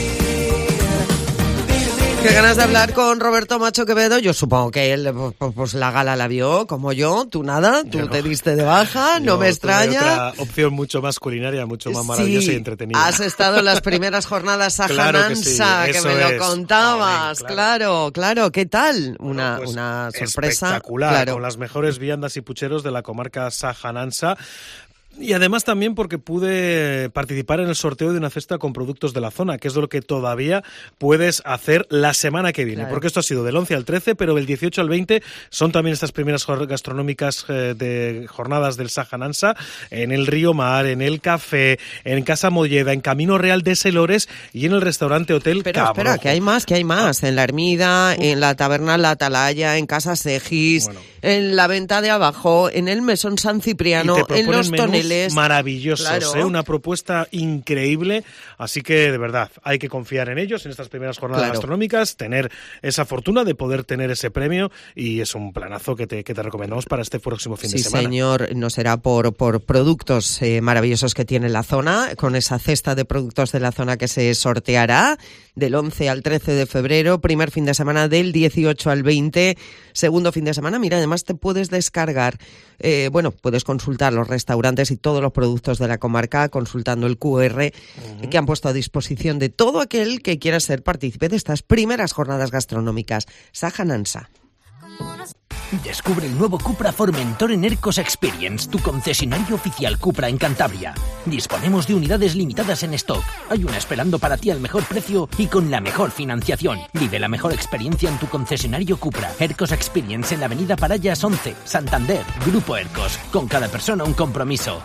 Qué ganas de hablar con Roberto Macho Quevedo. Yo supongo que él pues la gala la vio, como yo. Tú nada, tú te diste de baja, no me extraña. Otra opción mucho más culinaria, mucho más maravillosa y entretenida. Has estado en las primeras jornadas Sajanansa, que me lo contabas. Claro. ¿Qué tal? Una sorpresa. Espectacular, claro. Con las mejores viandas y pucheros de la comarca Sajanansa. Y además también porque pude participar en el sorteo de una cesta con productos de la zona, que es lo que todavía puedes hacer la semana que viene. Claro. Porque esto ha sido del 11 al 13, pero del 18 al 20 son también estas primeras gastronómicas de jornadas del Sajanansa, en el Río Mar, en el Café, en Casa Molleda, en Camino Real de Selores y en el restaurante Hotel Cabrojo. Espera, que hay más. En la Ermida, en la Taberna La Atalaya, en Casa Segis, en la Venta de Abajo, en el Mesón San Cipriano, en los Toneles. Maravillosos, claro. Una propuesta increíble, así que de verdad hay que confiar en ellos en estas primeras jornadas gastronómicas, tener esa fortuna de poder tener ese premio, y es un planazo que te recomendamos para este próximo fin de semana. Sí, señor, no será por productos maravillosos que tiene la zona, con esa cesta de productos de la zona que se sorteará del 11 al 13 de febrero, primer fin de semana del 18 al 20, segundo fin de semana. Mira, además te puedes descargar, puedes consultar los restaurantes y todos los productos de la comarca consultando el QR que han puesto a disposición de todo aquel que quiera ser partícipe de estas primeras jornadas gastronómicas. Sajanansa. Descubre el nuevo Cupra Formentor en Ercos Experience, tu concesionario oficial Cupra en Cantabria. Disponemos de unidades limitadas en stock. Hay una esperando para ti al mejor precio y con la mejor financiación. Vive la mejor experiencia en tu concesionario Cupra. Ercos Experience en la avenida Parallas 11, Santander. Grupo Ercos. Con cada persona un compromiso.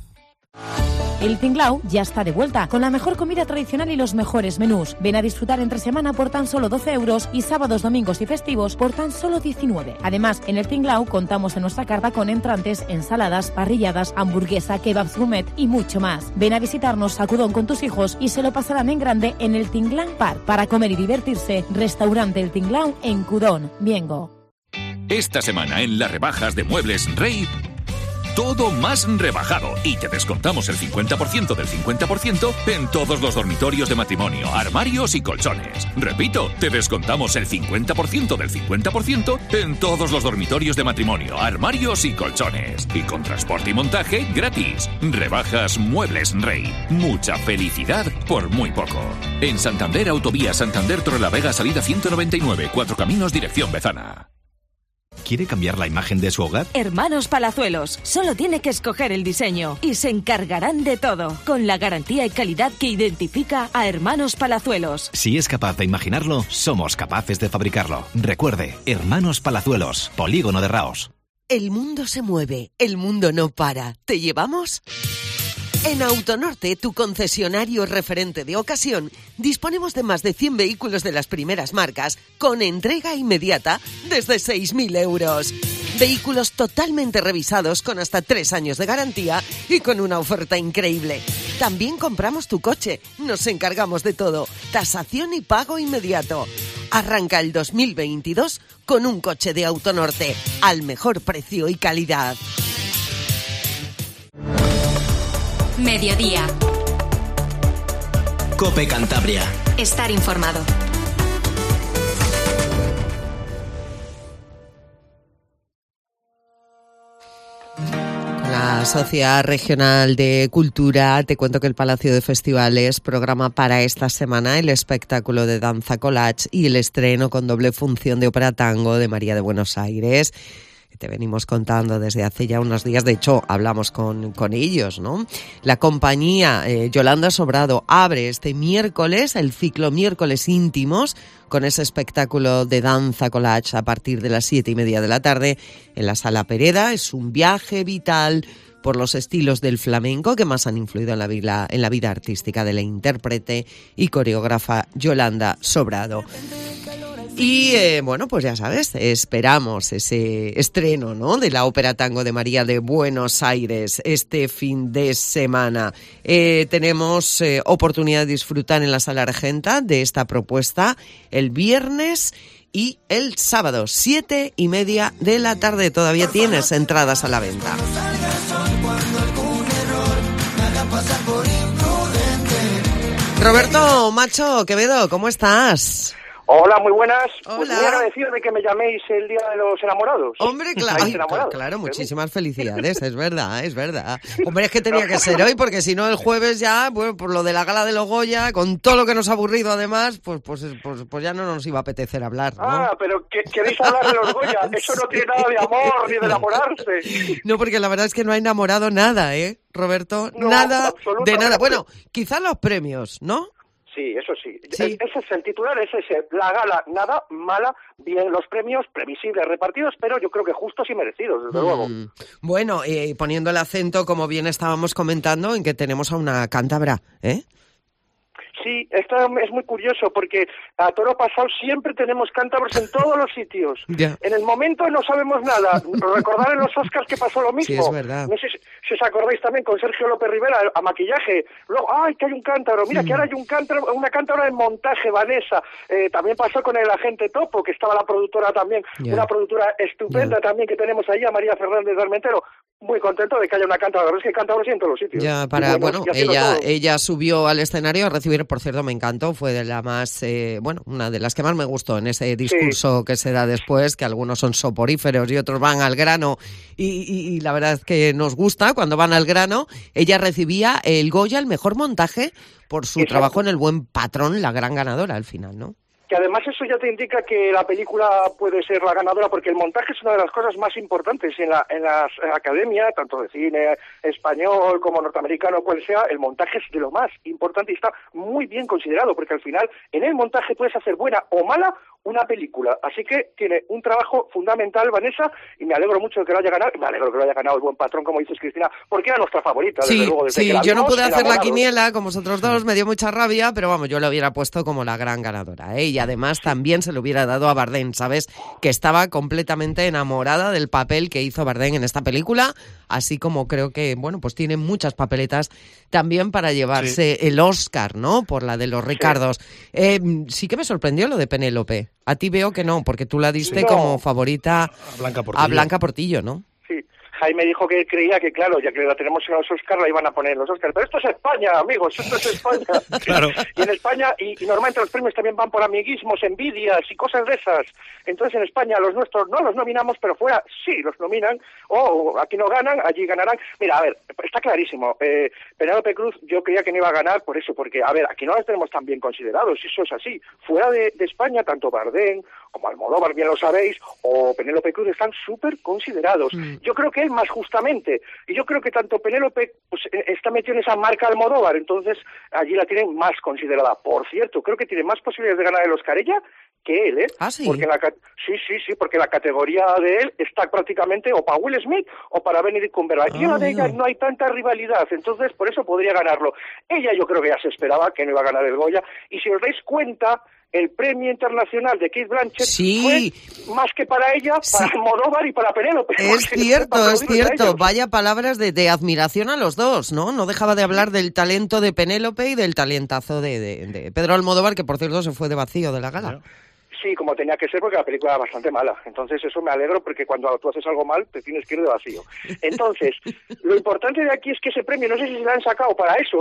El Tinglao ya está de vuelta, con la mejor comida tradicional y los mejores menús. Ven a disfrutar entre semana por tan solo 12 euros y sábados, domingos y festivos por tan solo 19. Además, en el Tinglao contamos en nuestra carta con entrantes, ensaladas, parrilladas, hamburguesa, kebabs gourmet y mucho más. Ven a visitarnos Sacudón con tus hijos y se lo pasarán en grande en el Tinglao Park. Para comer y divertirse, restaurante El Tinglao en Cudón, Viengo. Esta semana en las rebajas de Muebles Rey, todo más rebajado, y te descontamos el 50% del 50% en todos los dormitorios de matrimonio, armarios y colchones. Repito, te descontamos el 50% del 50% en todos los dormitorios de matrimonio, armarios y colchones. Y con transporte y montaje gratis. Rebajas Muebles Rey. Mucha felicidad por muy poco. En Santander, Autovía Santander Torrelavega, salida 199, Cuatro Caminos, dirección Bezana. ¿Quiere cambiar la imagen de su hogar? Hermanos Palazuelos. Solo tiene que escoger el diseño y se encargarán de todo, con la garantía y calidad que identifica a Hermanos Palazuelos. Si es capaz de imaginarlo, somos capaces de fabricarlo. Recuerde, Hermanos Palazuelos, Polígono de Raos. El mundo se mueve, el mundo no para. ¿Te llevamos? En Autonorte, tu concesionario referente de ocasión, disponemos de más de 100 vehículos de las primeras marcas con entrega inmediata desde 6.000 euros. Vehículos totalmente revisados con hasta 3 años de garantía y con una oferta increíble. También compramos tu coche, nos encargamos de todo, tasación y pago inmediato. Arranca el 2022 con un coche de Autonorte al mejor precio y calidad. Mediodía. COPE Cantabria. Estar informado. Las la Sociedad Regional de Cultura, te cuento que el Palacio de Festivales programa para esta semana el espectáculo de danza collage y el estreno con doble función de ópera tango de María de Buenos Aires. Te venimos contando desde hace ya unos días, de hecho hablamos con ellos, ¿no? La compañía Yolanda Sobrado abre este miércoles el ciclo Miércoles Íntimos con ese espectáculo de danza collage a partir de las 7:30 de la tarde en la Sala Pereda. Es un viaje vital por los estilos del flamenco que más han influido en la vida artística de la intérprete y coreógrafa Yolanda Sobrado. Y bueno, pues ya sabes, esperamos ese estreno, ¿no?, de la ópera tango de María de Buenos Aires este fin de semana. Tenemos oportunidad de disfrutar en la Sala Argenta de esta propuesta el viernes y el sábado, 7:30 de la tarde. Todavía tienes entradas a la venta. Roberto Macho Quevedo, ¿cómo estás? Hola, muy buenas. Hola. Pues muy agradecido de que me llaméis el Día de los Enamorados. Hombre, claro, muchísimas felicidades, es verdad. Hombre, es que tenía que ser hoy, porque si no el jueves ya, bueno, por lo de la gala de los Goya, con todo lo que nos ha aburrido además, pues ya no nos iba a apetecer hablar, ¿no? Ah, pero ¿queréis hablar de los Goya? Eso no tiene nada de amor ni de enamorarse. No, porque la verdad es que no ha enamorado nada, Roberto, no, nada de nada. Bueno, quizás los premios, ¿no? Sí, eso sí. Ese es el titular, es ese. La gala, nada mala, bien los premios, previsibles, repartidos, pero yo creo que justos y merecidos, desde luego. Bueno, poniendo el acento, como bien estábamos comentando, en que tenemos a una cántabra, Sí, esto es muy curioso porque a toro pasado siempre tenemos cántabros en todos los sitios. Ya. En el momento no sabemos nada. Recordar en los Oscars que pasó lo mismo. Sí, es verdad. No sé si os acordáis también con Sergio López Rivera a maquillaje. Luego, ¡ay, que hay un cántaro! Mira, que ahora hay una cántabra en montaje, Vanessa. También pasó con el agente Topo, que estaba la productora también, una productora estupenda también que tenemos ahí, a María Fernández de Armentero. Muy contento de que haya una cántabra. La verdad es que cántabros en todos los sitios. Ya, ella subió al escenario a recibir, por cierto, me encantó, fue de la más, una de las que más me gustó en ese discurso que se da después, que algunos son soporíferos y otros van al grano, y la verdad es que nos gusta cuando van al grano. Ella recibía el Goya, el mejor montaje, por su trabajo en El Buen Patrón, la gran ganadora al final, ¿no? Que además eso ya te indica que la película puede ser la ganadora, porque el montaje es una de las cosas más importantes en la academia, tanto de cine español como norteamericano, cual sea. El montaje es de lo más importante y está muy bien considerado, porque al final en el montaje puedes hacer buena o mala una película. Así que tiene un trabajo fundamental, Vanessa, y me alegro mucho de que lo haya ganado. Me alegro que lo haya ganado El Buen Patrón, como dices, Cristina, porque era nuestra favorita, desde luego. Desde que la yo no vimos, pude hacer la enamorados. quiniela como vosotros dos, me dio mucha rabia, pero vamos, yo lo hubiera puesto como la gran ganadora, Y además también se lo hubiera dado a Bardem, ¿sabes? Que estaba completamente enamorada del papel que hizo Bardem en esta película, así como creo que, pues tiene muchas papeletas también para llevarse el Oscar, ¿no? Por la de los Ricardos. Sí que me sorprendió lo de Penélope. A ti veo que no, porque tú la diste como favorita a Blanca Portillo, ¿no? Sí. Jaime dijo que creía que, claro, ya que la tenemos en los Oscars, la iban a poner en los Oscars. Pero esto es España, amigos, esto es España. Claro. Y en España, y normalmente los premios también van por amiguismos, envidias y cosas de esas. Entonces en España los nuestros no los nominamos, pero fuera sí los nominan. O aquí no ganan, allí ganarán. Mira, a ver, está clarísimo. Penélope Cruz yo creía que no iba a ganar por eso, porque, a ver, aquí no los tenemos tan bien considerados, eso es así. Fuera de España, tanto Bardem como Almodóvar, bien lo sabéis, o Penélope Cruz están súper considerados. Yo creo que él más justamente, y yo creo que tanto Penélope está metido en esa marca Almodóvar, entonces allí la tienen más considerada. Por cierto, creo que tiene más posibilidades de ganar el Oscar ella que él, ¿Ah, sí? Porque porque la categoría de él está prácticamente o para Will Smith o para Benedict Cumberbatch. Y la de ella no hay tanta rivalidad, entonces por eso podría ganarlo. Ella yo creo que ya se esperaba que no iba a ganar el Goya, y si os dais cuenta, el premio internacional de Kate Blanchett fue más que para ella, para Almodóvar y para Penélope. Es cierto. Vaya palabras de admiración a los dos, ¿no? No dejaba de hablar del talento de Penélope y del talentazo de Pedro Almodóvar, que por cierto se fue de vacío de la gala. Sí, como tenía que ser, porque la película era bastante mala. Entonces eso me alegro, porque cuando tú haces algo mal te tienes que ir de vacío. Entonces, lo importante de aquí es que ese premio, no sé si se lo han sacado para eso,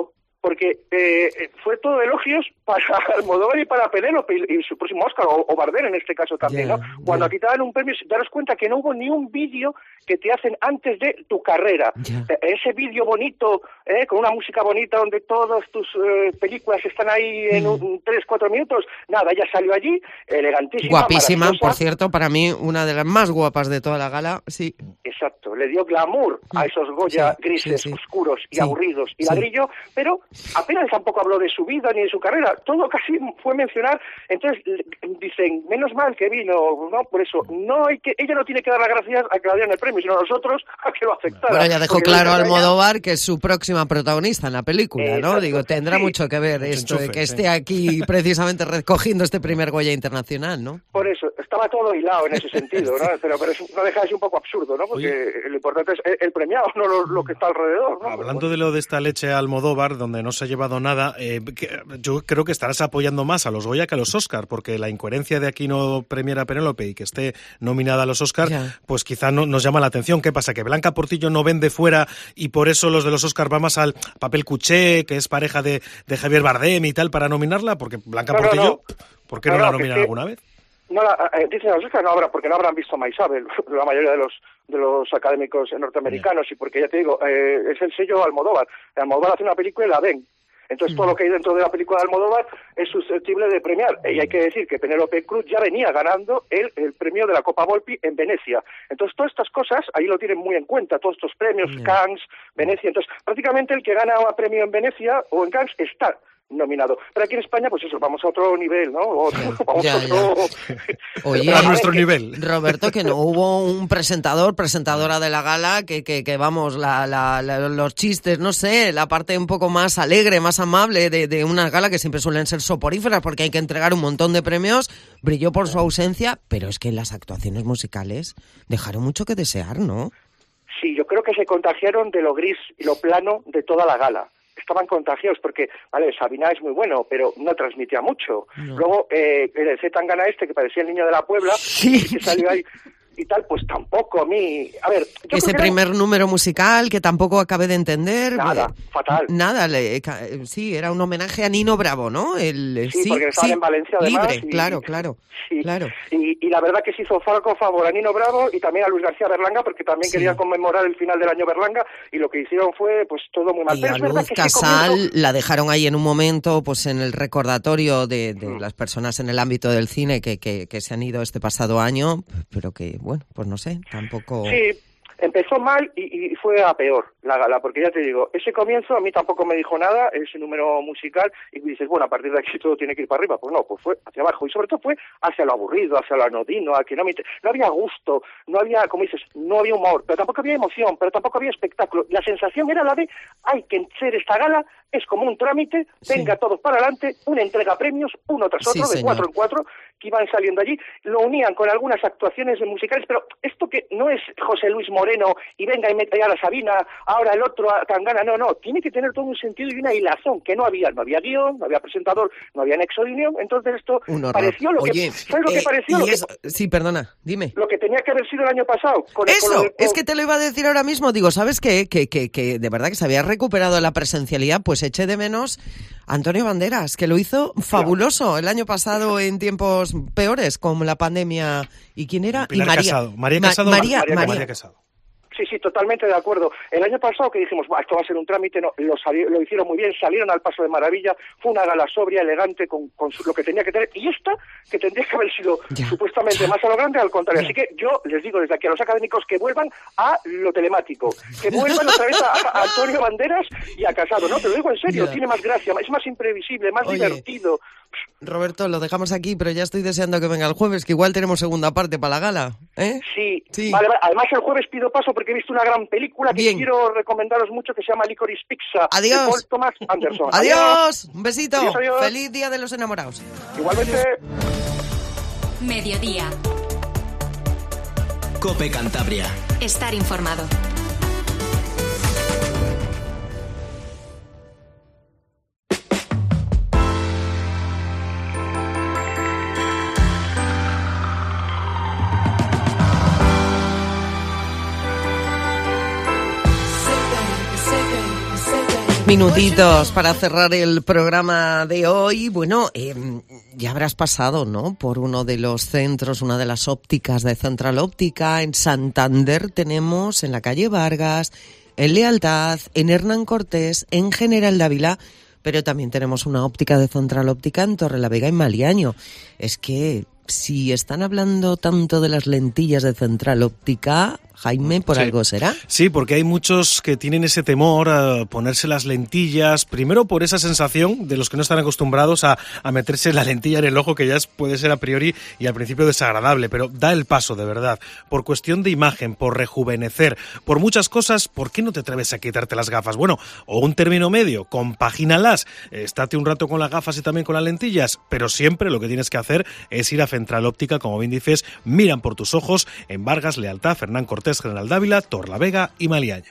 porque fue todo elogios para Almodóvar y para Penélope y su próximo Oscar, o Bardem en este caso también, ¿no? Cuando aquí te dan un premio, daros cuenta que no hubo ni un vídeo que te hacen antes de tu carrera. Ese vídeo bonito, con una música bonita donde todas tus películas están ahí en 3-4 minutos, nada, ella salió allí, elegantísima, guapísima, por cierto, para mí una de las más guapas de toda la gala, sí. Exacto, le dio glamour a esos Goya grises, oscuros y aburridos y ladrillo, pero apenas tampoco habló de su vida ni de su carrera, todo casi fue mencionar. Entonces dicen, menos mal que vino, ¿no? Por eso, ella no tiene que dar las gracias a que le dieran el premio, sino nosotros a que lo aceptara. Bueno, ya dejó claro Almodóvar que es su próxima protagonista en la película, ¿no? Digo, tendrá mucho que ver esto de que esté aquí precisamente recogiendo este primer Goya internacional, ¿no? Por eso, estaba todo hilado en ese sentido, ¿no? Pero no deja de ser un poco absurdo, ¿no? Porque lo importante es el premiado, no lo que está alrededor, ¿no? Hablando de lo de esta leche Almodóvar, donde no se ha llevado nada, yo creo que estarás apoyando más a los Goya que a los Oscar, porque la incoherencia de aquí no premiar a Penélope y que esté nominada a los Oscar, pues quizá no nos llama la atención. ¿Qué pasa? ¿Que Blanca Portillo no vende fuera y por eso los de los Oscar van más al papel cuché, que es pareja de Javier Bardem y tal, para nominarla? Porque Blanca Portillo, ¿por qué no la nominan alguna vez? No, dicen los Oscar no habrá, porque no habrán visto Maisabel, la mayoría de los académicos norteamericanos, y porque ya te digo, es el sello Almodóvar. Almodóvar hace una película y la ven. Entonces todo lo que hay dentro de la película de Almodóvar es susceptible de premiar. Y hay que decir que Penélope Cruz ya venía ganando el premio de la Copa Volpi en Venecia. Entonces todas estas cosas ahí lo tienen muy en cuenta, todos estos premios, Cannes, Venecia. Entonces prácticamente el que gana un premio en Venecia o en Cannes está nominado. Pero aquí en España, pues eso, vamos a otro nivel, ¿no? Oye, a nuestro nivel. Roberto, que no hubo un presentadora de la gala, que vamos, los chistes, no sé, la parte un poco más alegre, más amable de una gala que siempre suelen ser soporíferas porque hay que entregar un montón de premios, brilló por su ausencia, pero es que las actuaciones musicales dejaron mucho que desear, ¿no? Sí, yo creo que se contagiaron de lo gris y lo plano de toda la gala. Estaban contagiados porque, vale, Sabina es muy bueno, pero no transmitía mucho. No. Luego, el Zetangana que parecía el niño de la Puebla, que salió ahí y tal, pues tampoco a mí... A ver, yo ese primer número musical que tampoco acabé de entender... Nada, fatal. Nada, sí, era un homenaje a Nino Bravo, ¿no? Sí, porque estaban en Valencia además. Libre, claro. Y la verdad que se hizo falco favor a Nino Bravo y también a Luis García Berlanga, porque también querían conmemorar el final del año Berlanga, y lo que hicieron fue pues todo muy mal. Y pero a es verdad Luz que Casal la dejaron ahí en un momento, pues en el recordatorio de las personas en el ámbito del cine que se han ido este pasado año, pero que, bueno, pues no sé, tampoco... Sí, empezó mal y fue a peor la gala, porque ya te digo, ese comienzo a mí tampoco me dijo nada, ese número musical, y dices, bueno, a partir de aquí todo tiene que ir para arriba. Pues no, pues fue hacia abajo, y sobre todo fue hacia lo aburrido, hacia lo anodino, a que no había gusto, no había, como dices, no había humor, pero tampoco había emoción, pero tampoco había espectáculo. La sensación era la de, hay que ser esta gala, es como un trámite, venga todos para adelante, una entrega premios, uno tras otro, de 4 en 4, que iban saliendo allí, lo unían con algunas actuaciones musicales, pero esto que no es José Luis Moreno y venga y mete a la Sabina, ahora el otro a Tangana, no, tiene que tener todo un sentido y una hilazón que no había guión, no había presentador, no había nexo de unión. Entonces esto pareció lo que... ¿Sabes lo que pareció? Sí, perdona, dime. Lo que tenía que haber sido el año pasado. Es que te lo iba a decir ahora mismo, digo, ¿sabes qué? Que de verdad que se había recuperado la presencialidad, pues eché de menos Antonio Banderas, que lo hizo fabuloso el año pasado en tiempos peores, como la pandemia. ¿Y quién era? Pilar Casado. María Casado. Sí, totalmente de acuerdo. El año pasado que dijimos, esto va a ser un trámite, no, lo hicieron muy bien, salieron al paso de maravilla, fue una gala sobria, elegante, con lo que tenía que tener, y esta, que tendría que haber sido supuestamente más a lo grande, al contrario. Así que yo les digo desde aquí a los académicos que vuelvan a lo telemático, que vuelvan otra vez a Antonio Banderas y a Casado, ¿no? Te lo digo en serio, tiene más gracia, es más imprevisible, más divertido. Roberto, lo dejamos aquí, pero ya estoy deseando que venga el jueves, que igual tenemos segunda parte para la gala, ¿eh? Sí. Vale. Además el jueves pido paso porque he visto una gran película que quiero recomendaros mucho, que se llama Licorice Pizza. Adiós. De Paul Thomas Anderson. Adiós. Un besito. Adiós. Feliz Día de los Enamorados. Igualmente. Mediodía. COPE Cantabria. Estar informado. Minutitos para cerrar el programa de hoy. Bueno, ya habrás pasado, ¿no?, por uno de los centros, una de las ópticas de Central Óptica. En Santander tenemos, en la calle Vargas, en Lealtad, en Hernán Cortés, en General Dávila, pero también tenemos una óptica de Central Óptica en Torrelavega y Maliaño. Es que si están hablando tanto de las lentillas de Central Óptica, Jaime, ¿por algo será? Sí, porque hay muchos que tienen ese temor a ponerse las lentillas, primero por esa sensación de los que no están acostumbrados a meterse la lentilla en el ojo, que ya puede ser a priori y al principio desagradable, pero da el paso de verdad. Por cuestión de imagen, por rejuvenecer, por muchas cosas, ¿por qué no te atreves a quitarte las gafas? Bueno, o un término medio, compagínalas, estate un rato con las gafas y también con las lentillas, pero siempre lo que tienes que hacer es ir a Central Óptica, como bien dices, miran por tus ojos en Vargas, Lealtad, Hernán Cortés, General Dávila, Torrelavega y Maliaño.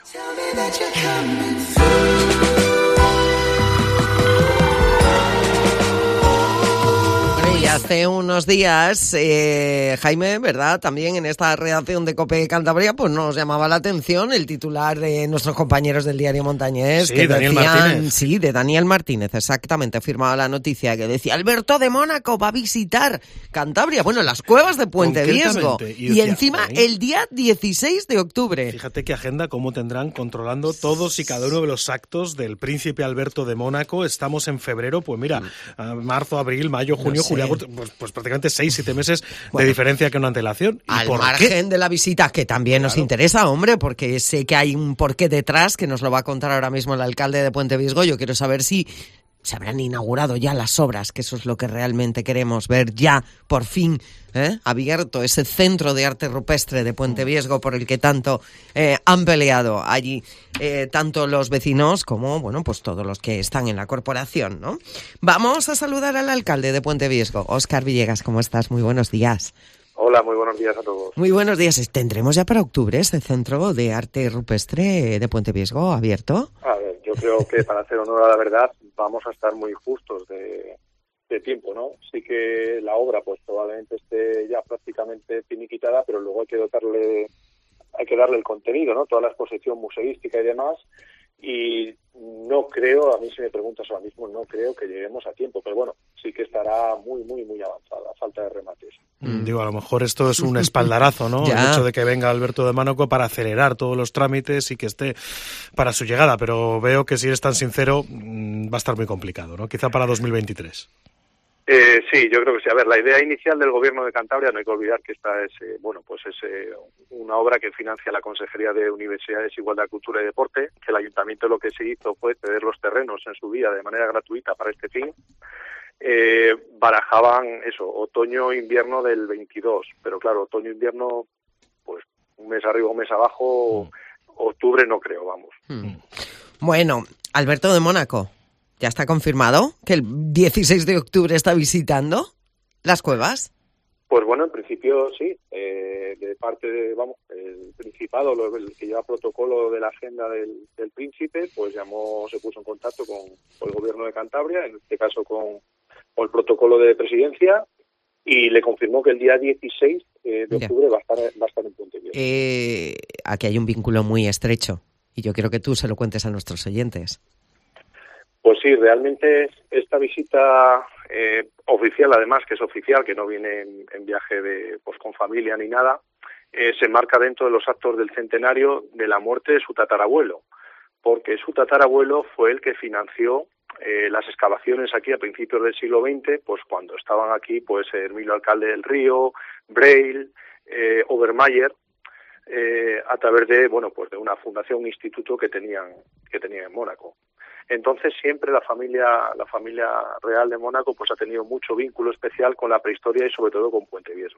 Y hace unos días, Jaime, ¿verdad?, también en esta redacción de COPE Cantabria, pues nos llamaba la atención el titular de nuestros compañeros del diario Montañés, sí, que Daniel decían, Martínez. Sí, de Daniel Martínez, exactamente, firmaba la noticia que decía: Alberto de Mónaco va a visitar Cantabria, bueno, las cuevas de Puente Viesgo, y decía, encima el día 16 de octubre. Fíjate qué agenda, cómo tendrán controlando todos y cada uno de los actos del príncipe Alberto de Mónaco. Estamos en febrero, pues mira, marzo, abril, mayo, junio, julio, pues prácticamente 6-7 meses de diferencia que una antelación. ¿Y al por margen qué? de la visita, que también nos interesa, hombre, porque sé que hay un porqué detrás, que nos lo va a contar ahora mismo el alcalde de Puente Viesgo. Yo quiero saber si se habrán inaugurado ya las obras, que eso es lo que realmente queremos ver ya, por fin, abierto ese centro de arte rupestre de Puente Viesgo por el que tanto han peleado allí, tanto los vecinos como, bueno, pues todos los que están en la corporación, ¿no? Vamos a saludar al alcalde de Puente Viesgo. Óscar Villegas, ¿cómo estás? Muy buenos días. Hola, muy buenos días a todos. Muy buenos días. ¿Tendremos ya para octubre este centro de arte rupestre de Puente Viesgo abierto? A ver, yo creo que para hacer honor a la verdad vamos a estar muy justos de tiempo, ¿no? Sí que la obra pues probablemente esté ya prácticamente finiquitada, pero luego hay que darle el contenido, ¿no? Toda la exposición museística y demás. Y no creo, a mí si me preguntas ahora mismo, no creo que lleguemos a tiempo, pero bueno, sí que estará muy, muy, muy avanzada, a falta de remates. Digo, a lo mejor esto es un espaldarazo, ¿no? El hecho de que venga Alberto de Mónaco para acelerar todos los trámites y que esté para su llegada, pero veo que si eres tan sincero va a estar muy complicado, ¿no? Quizá para 2023. Sí, yo creo que sí. A ver, la idea inicial del Gobierno de Cantabria, no hay que olvidar que esta es, una obra que financia la Consejería de Universidades, Igualdad, Cultura y Deporte, que el Ayuntamiento lo que se hizo fue ceder los terrenos en su día de manera gratuita para este fin. Barajaban eso, otoño-invierno del 22, pero claro, otoño-invierno, pues un mes arriba, un mes abajo, octubre no creo, vamos. Bueno, Alberto de Mónaco, ¿ya está confirmado que el 16 de octubre está visitando las cuevas? Pues bueno, en principio sí, de parte de, el Principado, el que lleva protocolo de la agenda del Príncipe, pues se puso en contacto con el Gobierno de Cantabria, en este caso con el protocolo de presidencia, y le confirmó que el día 16 de octubre va a estar en Puente Viesgo. Aquí hay un vínculo muy estrecho, y yo quiero que tú se lo cuentes a nuestros oyentes. Pues sí, realmente esta visita oficial, además que es oficial, que no viene en viaje con familia ni nada, se marca dentro de los actos del centenario de la muerte de su tatarabuelo, porque su tatarabuelo fue el que financió las excavaciones aquí a principios del siglo XX, pues cuando estaban aquí pues Hermilo Alcalde del Río, Braille, Obermayer, a través de de una fundación, un instituto que tenían en Mónaco. Entonces siempre la familia real de Mónaco pues ha tenido mucho vínculo especial con la prehistoria y sobre todo con Puente Viesgo.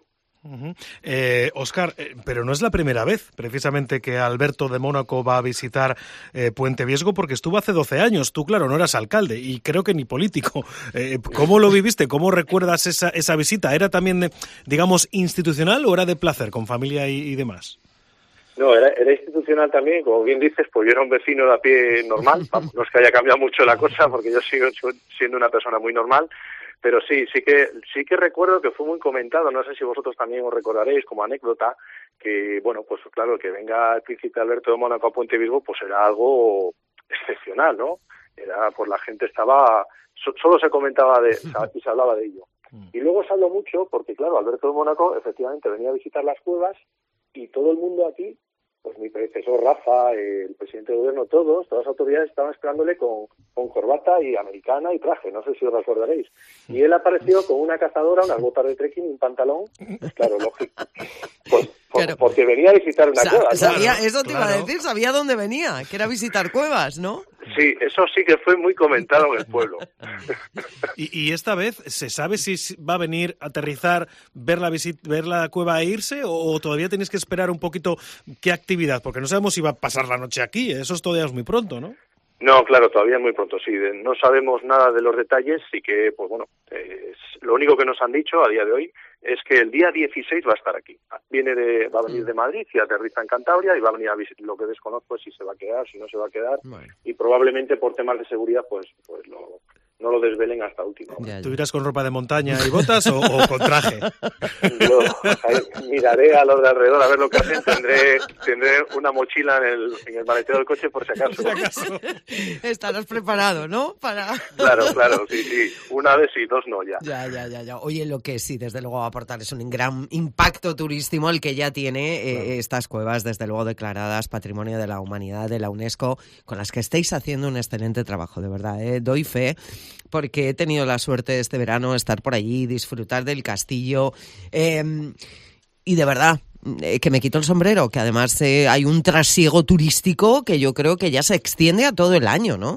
Óscar, pero no es la primera vez precisamente que Alberto de Mónaco va a visitar Puente Viesgo, porque estuvo hace 12 años. Tú, claro, no eras alcalde y creo que ni político. ¿Cómo lo viviste? ¿Cómo recuerdas esa visita? ¿Era también, digamos, institucional o era de placer, con familia y demás? No, era institucional también, como bien dices, pues yo era un vecino de a pie normal, no es que haya cambiado mucho la cosa, porque yo sigo siendo una persona muy normal, pero sí que recuerdo que fue muy comentado, no sé si vosotros también os recordaréis como anécdota, que bueno, pues claro, que venga el príncipe Alberto de Mónaco a Puente Viesgo, pues era algo excepcional, ¿no? Era, pues la gente estaba, solo se comentaba y se hablaba de ello. Y luego se habló mucho porque, claro, Alberto de Mónaco efectivamente venía a visitar las cuevas y todo el mundo aquí, pues mi predecesor Rafa, el presidente de gobierno, todas las autoridades estaban esperándole con corbata y americana y traje, no sé si os recordaréis. Y él apareció con una cazadora, unas botas de trekking y un pantalón, claro, lógico. Porque venía a visitar una cueva. Eso te iba a decir, sabía dónde venía, que era visitar cuevas, ¿no? Sí, eso sí que fue muy comentado en el pueblo. ¿Y esta vez se sabe si va a venir a aterrizar, ver la cueva e irse, o todavía tenéis que esperar un poquito qué actividad? Porque no sabemos si va a pasar la noche aquí, eso todavía es muy pronto, ¿no? No, claro, todavía es muy pronto, sí. No sabemos nada de los detalles, sí que, pues bueno, lo único que nos han dicho a día de hoy es que el día 16 va a estar aquí. Va a venir de Madrid y aterriza en Cantabria y va a venir a visitar. Lo que desconozco es si se va a quedar, si no se va a quedar. Bueno. Y probablemente por temas de seguridad, pues no lo desvelen hasta último. ¿Tú irás con ropa de montaña y botas o con traje? Yo miraré a los de alrededor a ver lo que hacen. Tendré una mochila en el maletero del coche por si acaso. Estarás preparado, ¿no? Claro, sí. Una vez sí, dos no ya. Ya. Oye, lo que sí, desde luego va a aportar es un gran impacto turístico el que ya tiene estas cuevas, desde luego declaradas Patrimonio de la Humanidad de la UNESCO, con las que estáis haciendo un excelente trabajo, de verdad. Doy fe, porque he tenido la suerte este verano de estar por allí, disfrutar del castillo y de verdad que me quito el sombrero, que además hay un trasiego turístico que yo creo que ya se extiende a todo el año, ¿no?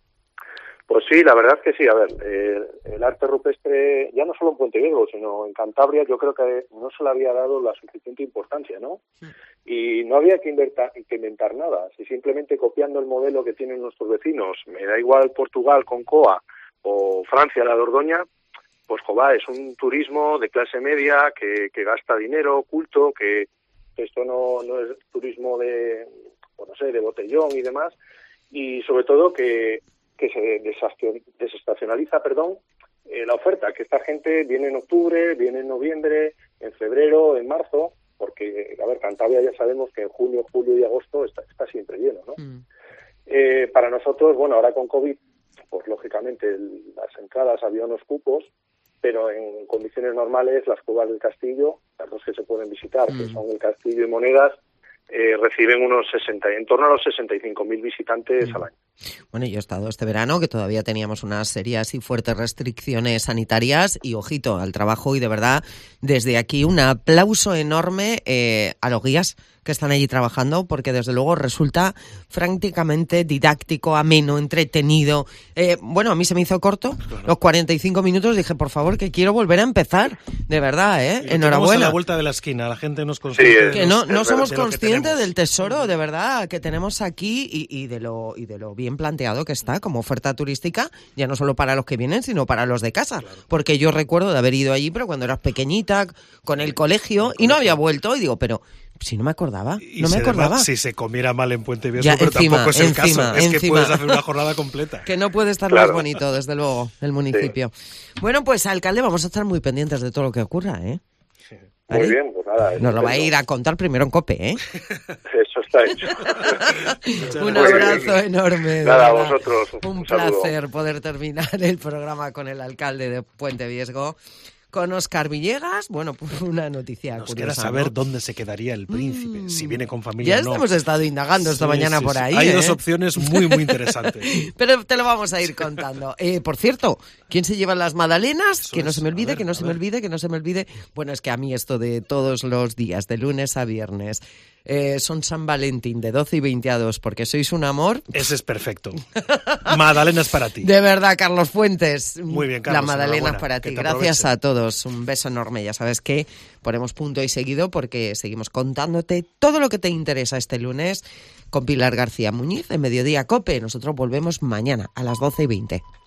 Pues sí, la verdad es que sí. A ver, el arte rupestre, ya no solo en Puente Viesgo, sino en Cantabria, yo creo que no se le había dado la suficiente importancia, ¿no? Y no había que inventar nada. Si simplemente copiando el modelo que tienen nuestros vecinos, me da igual Portugal con Coa o Francia, la Dordoña, pues es un turismo de clase media que gasta dinero, culto, que esto no es turismo de botellón y demás, y sobre todo que se desestacionaliza, la oferta, que esta gente viene en octubre, viene en noviembre, en febrero, en marzo, porque, a ver, Cantabria ya sabemos que en junio, julio y agosto está siempre lleno, ¿no? Para nosotros, bueno, ahora con COVID, pues lógicamente las entradas había unos cupos, pero en condiciones normales las cuevas del castillo, las dos que se pueden visitar, que son el Castillo y Monedas, reciben en torno a los 65.000 visitantes al año. Bueno, yo he estado este verano, que todavía teníamos unas serias y fuertes restricciones sanitarias, y ojito al trabajo, y de verdad, desde aquí un aplauso enorme a los guías que están allí trabajando, porque desde luego resulta francamente didáctico, ameno, entretenido. Bueno, a mí se me hizo corto, los 45 minutos, dije, por favor, que quiero volver a empezar, de verdad, enhorabuena. A la vuelta de la esquina, la gente no es consciente. Que no somos conscientes del tesoro, de verdad, que tenemos aquí y de lo bien planteado que está como oferta turística, ya no solo para los que vienen, sino para los de casa. Claro. Porque yo recuerdo de haber ido allí, pero cuando eras pequeñita, con el colegio, y no había vuelto, y digo, pero si no me acordaba, si se comiera mal en Puente Viesgo, pero tampoco es el caso, es que puedes hacer una jornada completa. Que no puede estar más bonito, desde luego, el municipio. Sí. Bueno, pues, alcalde, vamos a estar muy pendientes de todo lo que ocurra, ¿eh? Muy bien, pues nada. Nos lo va a ir a contar primero en COPE, ¿eh? Eso está hecho. Un abrazo enorme. Nada, a vosotros. Un placer poder terminar el programa con el alcalde de Puente Viesgo, con Óscar Villegas. Bueno, pues una noticia Nos curiosa, queda saber, ¿no?, dónde se quedaría el príncipe, si viene con familia ya o no. Ya hemos estado indagando esta mañana por ahí. Hay dos opciones muy, muy interesantes. Pero te lo vamos a ir contando. Por cierto, ¿quién se lleva las magdalenas? Eso que no es. se me olvide, que no se me olvide. Bueno, es que a mí esto de todos los días, de lunes a viernes, son San Valentín de 12 y 20 a 2, porque sois un amor. Ese es perfecto. Magdalenas para ti. De verdad, Carlos Fuentes. Muy bien, Carlos. La magdalena es para ti. Gracias a todos. Un beso enorme. Ya sabes que ponemos punto y seguido, porque seguimos contándote todo lo que te interesa este lunes con Pilar García Muñiz en Mediodía COPE. Nosotros volvemos mañana a las 12:20.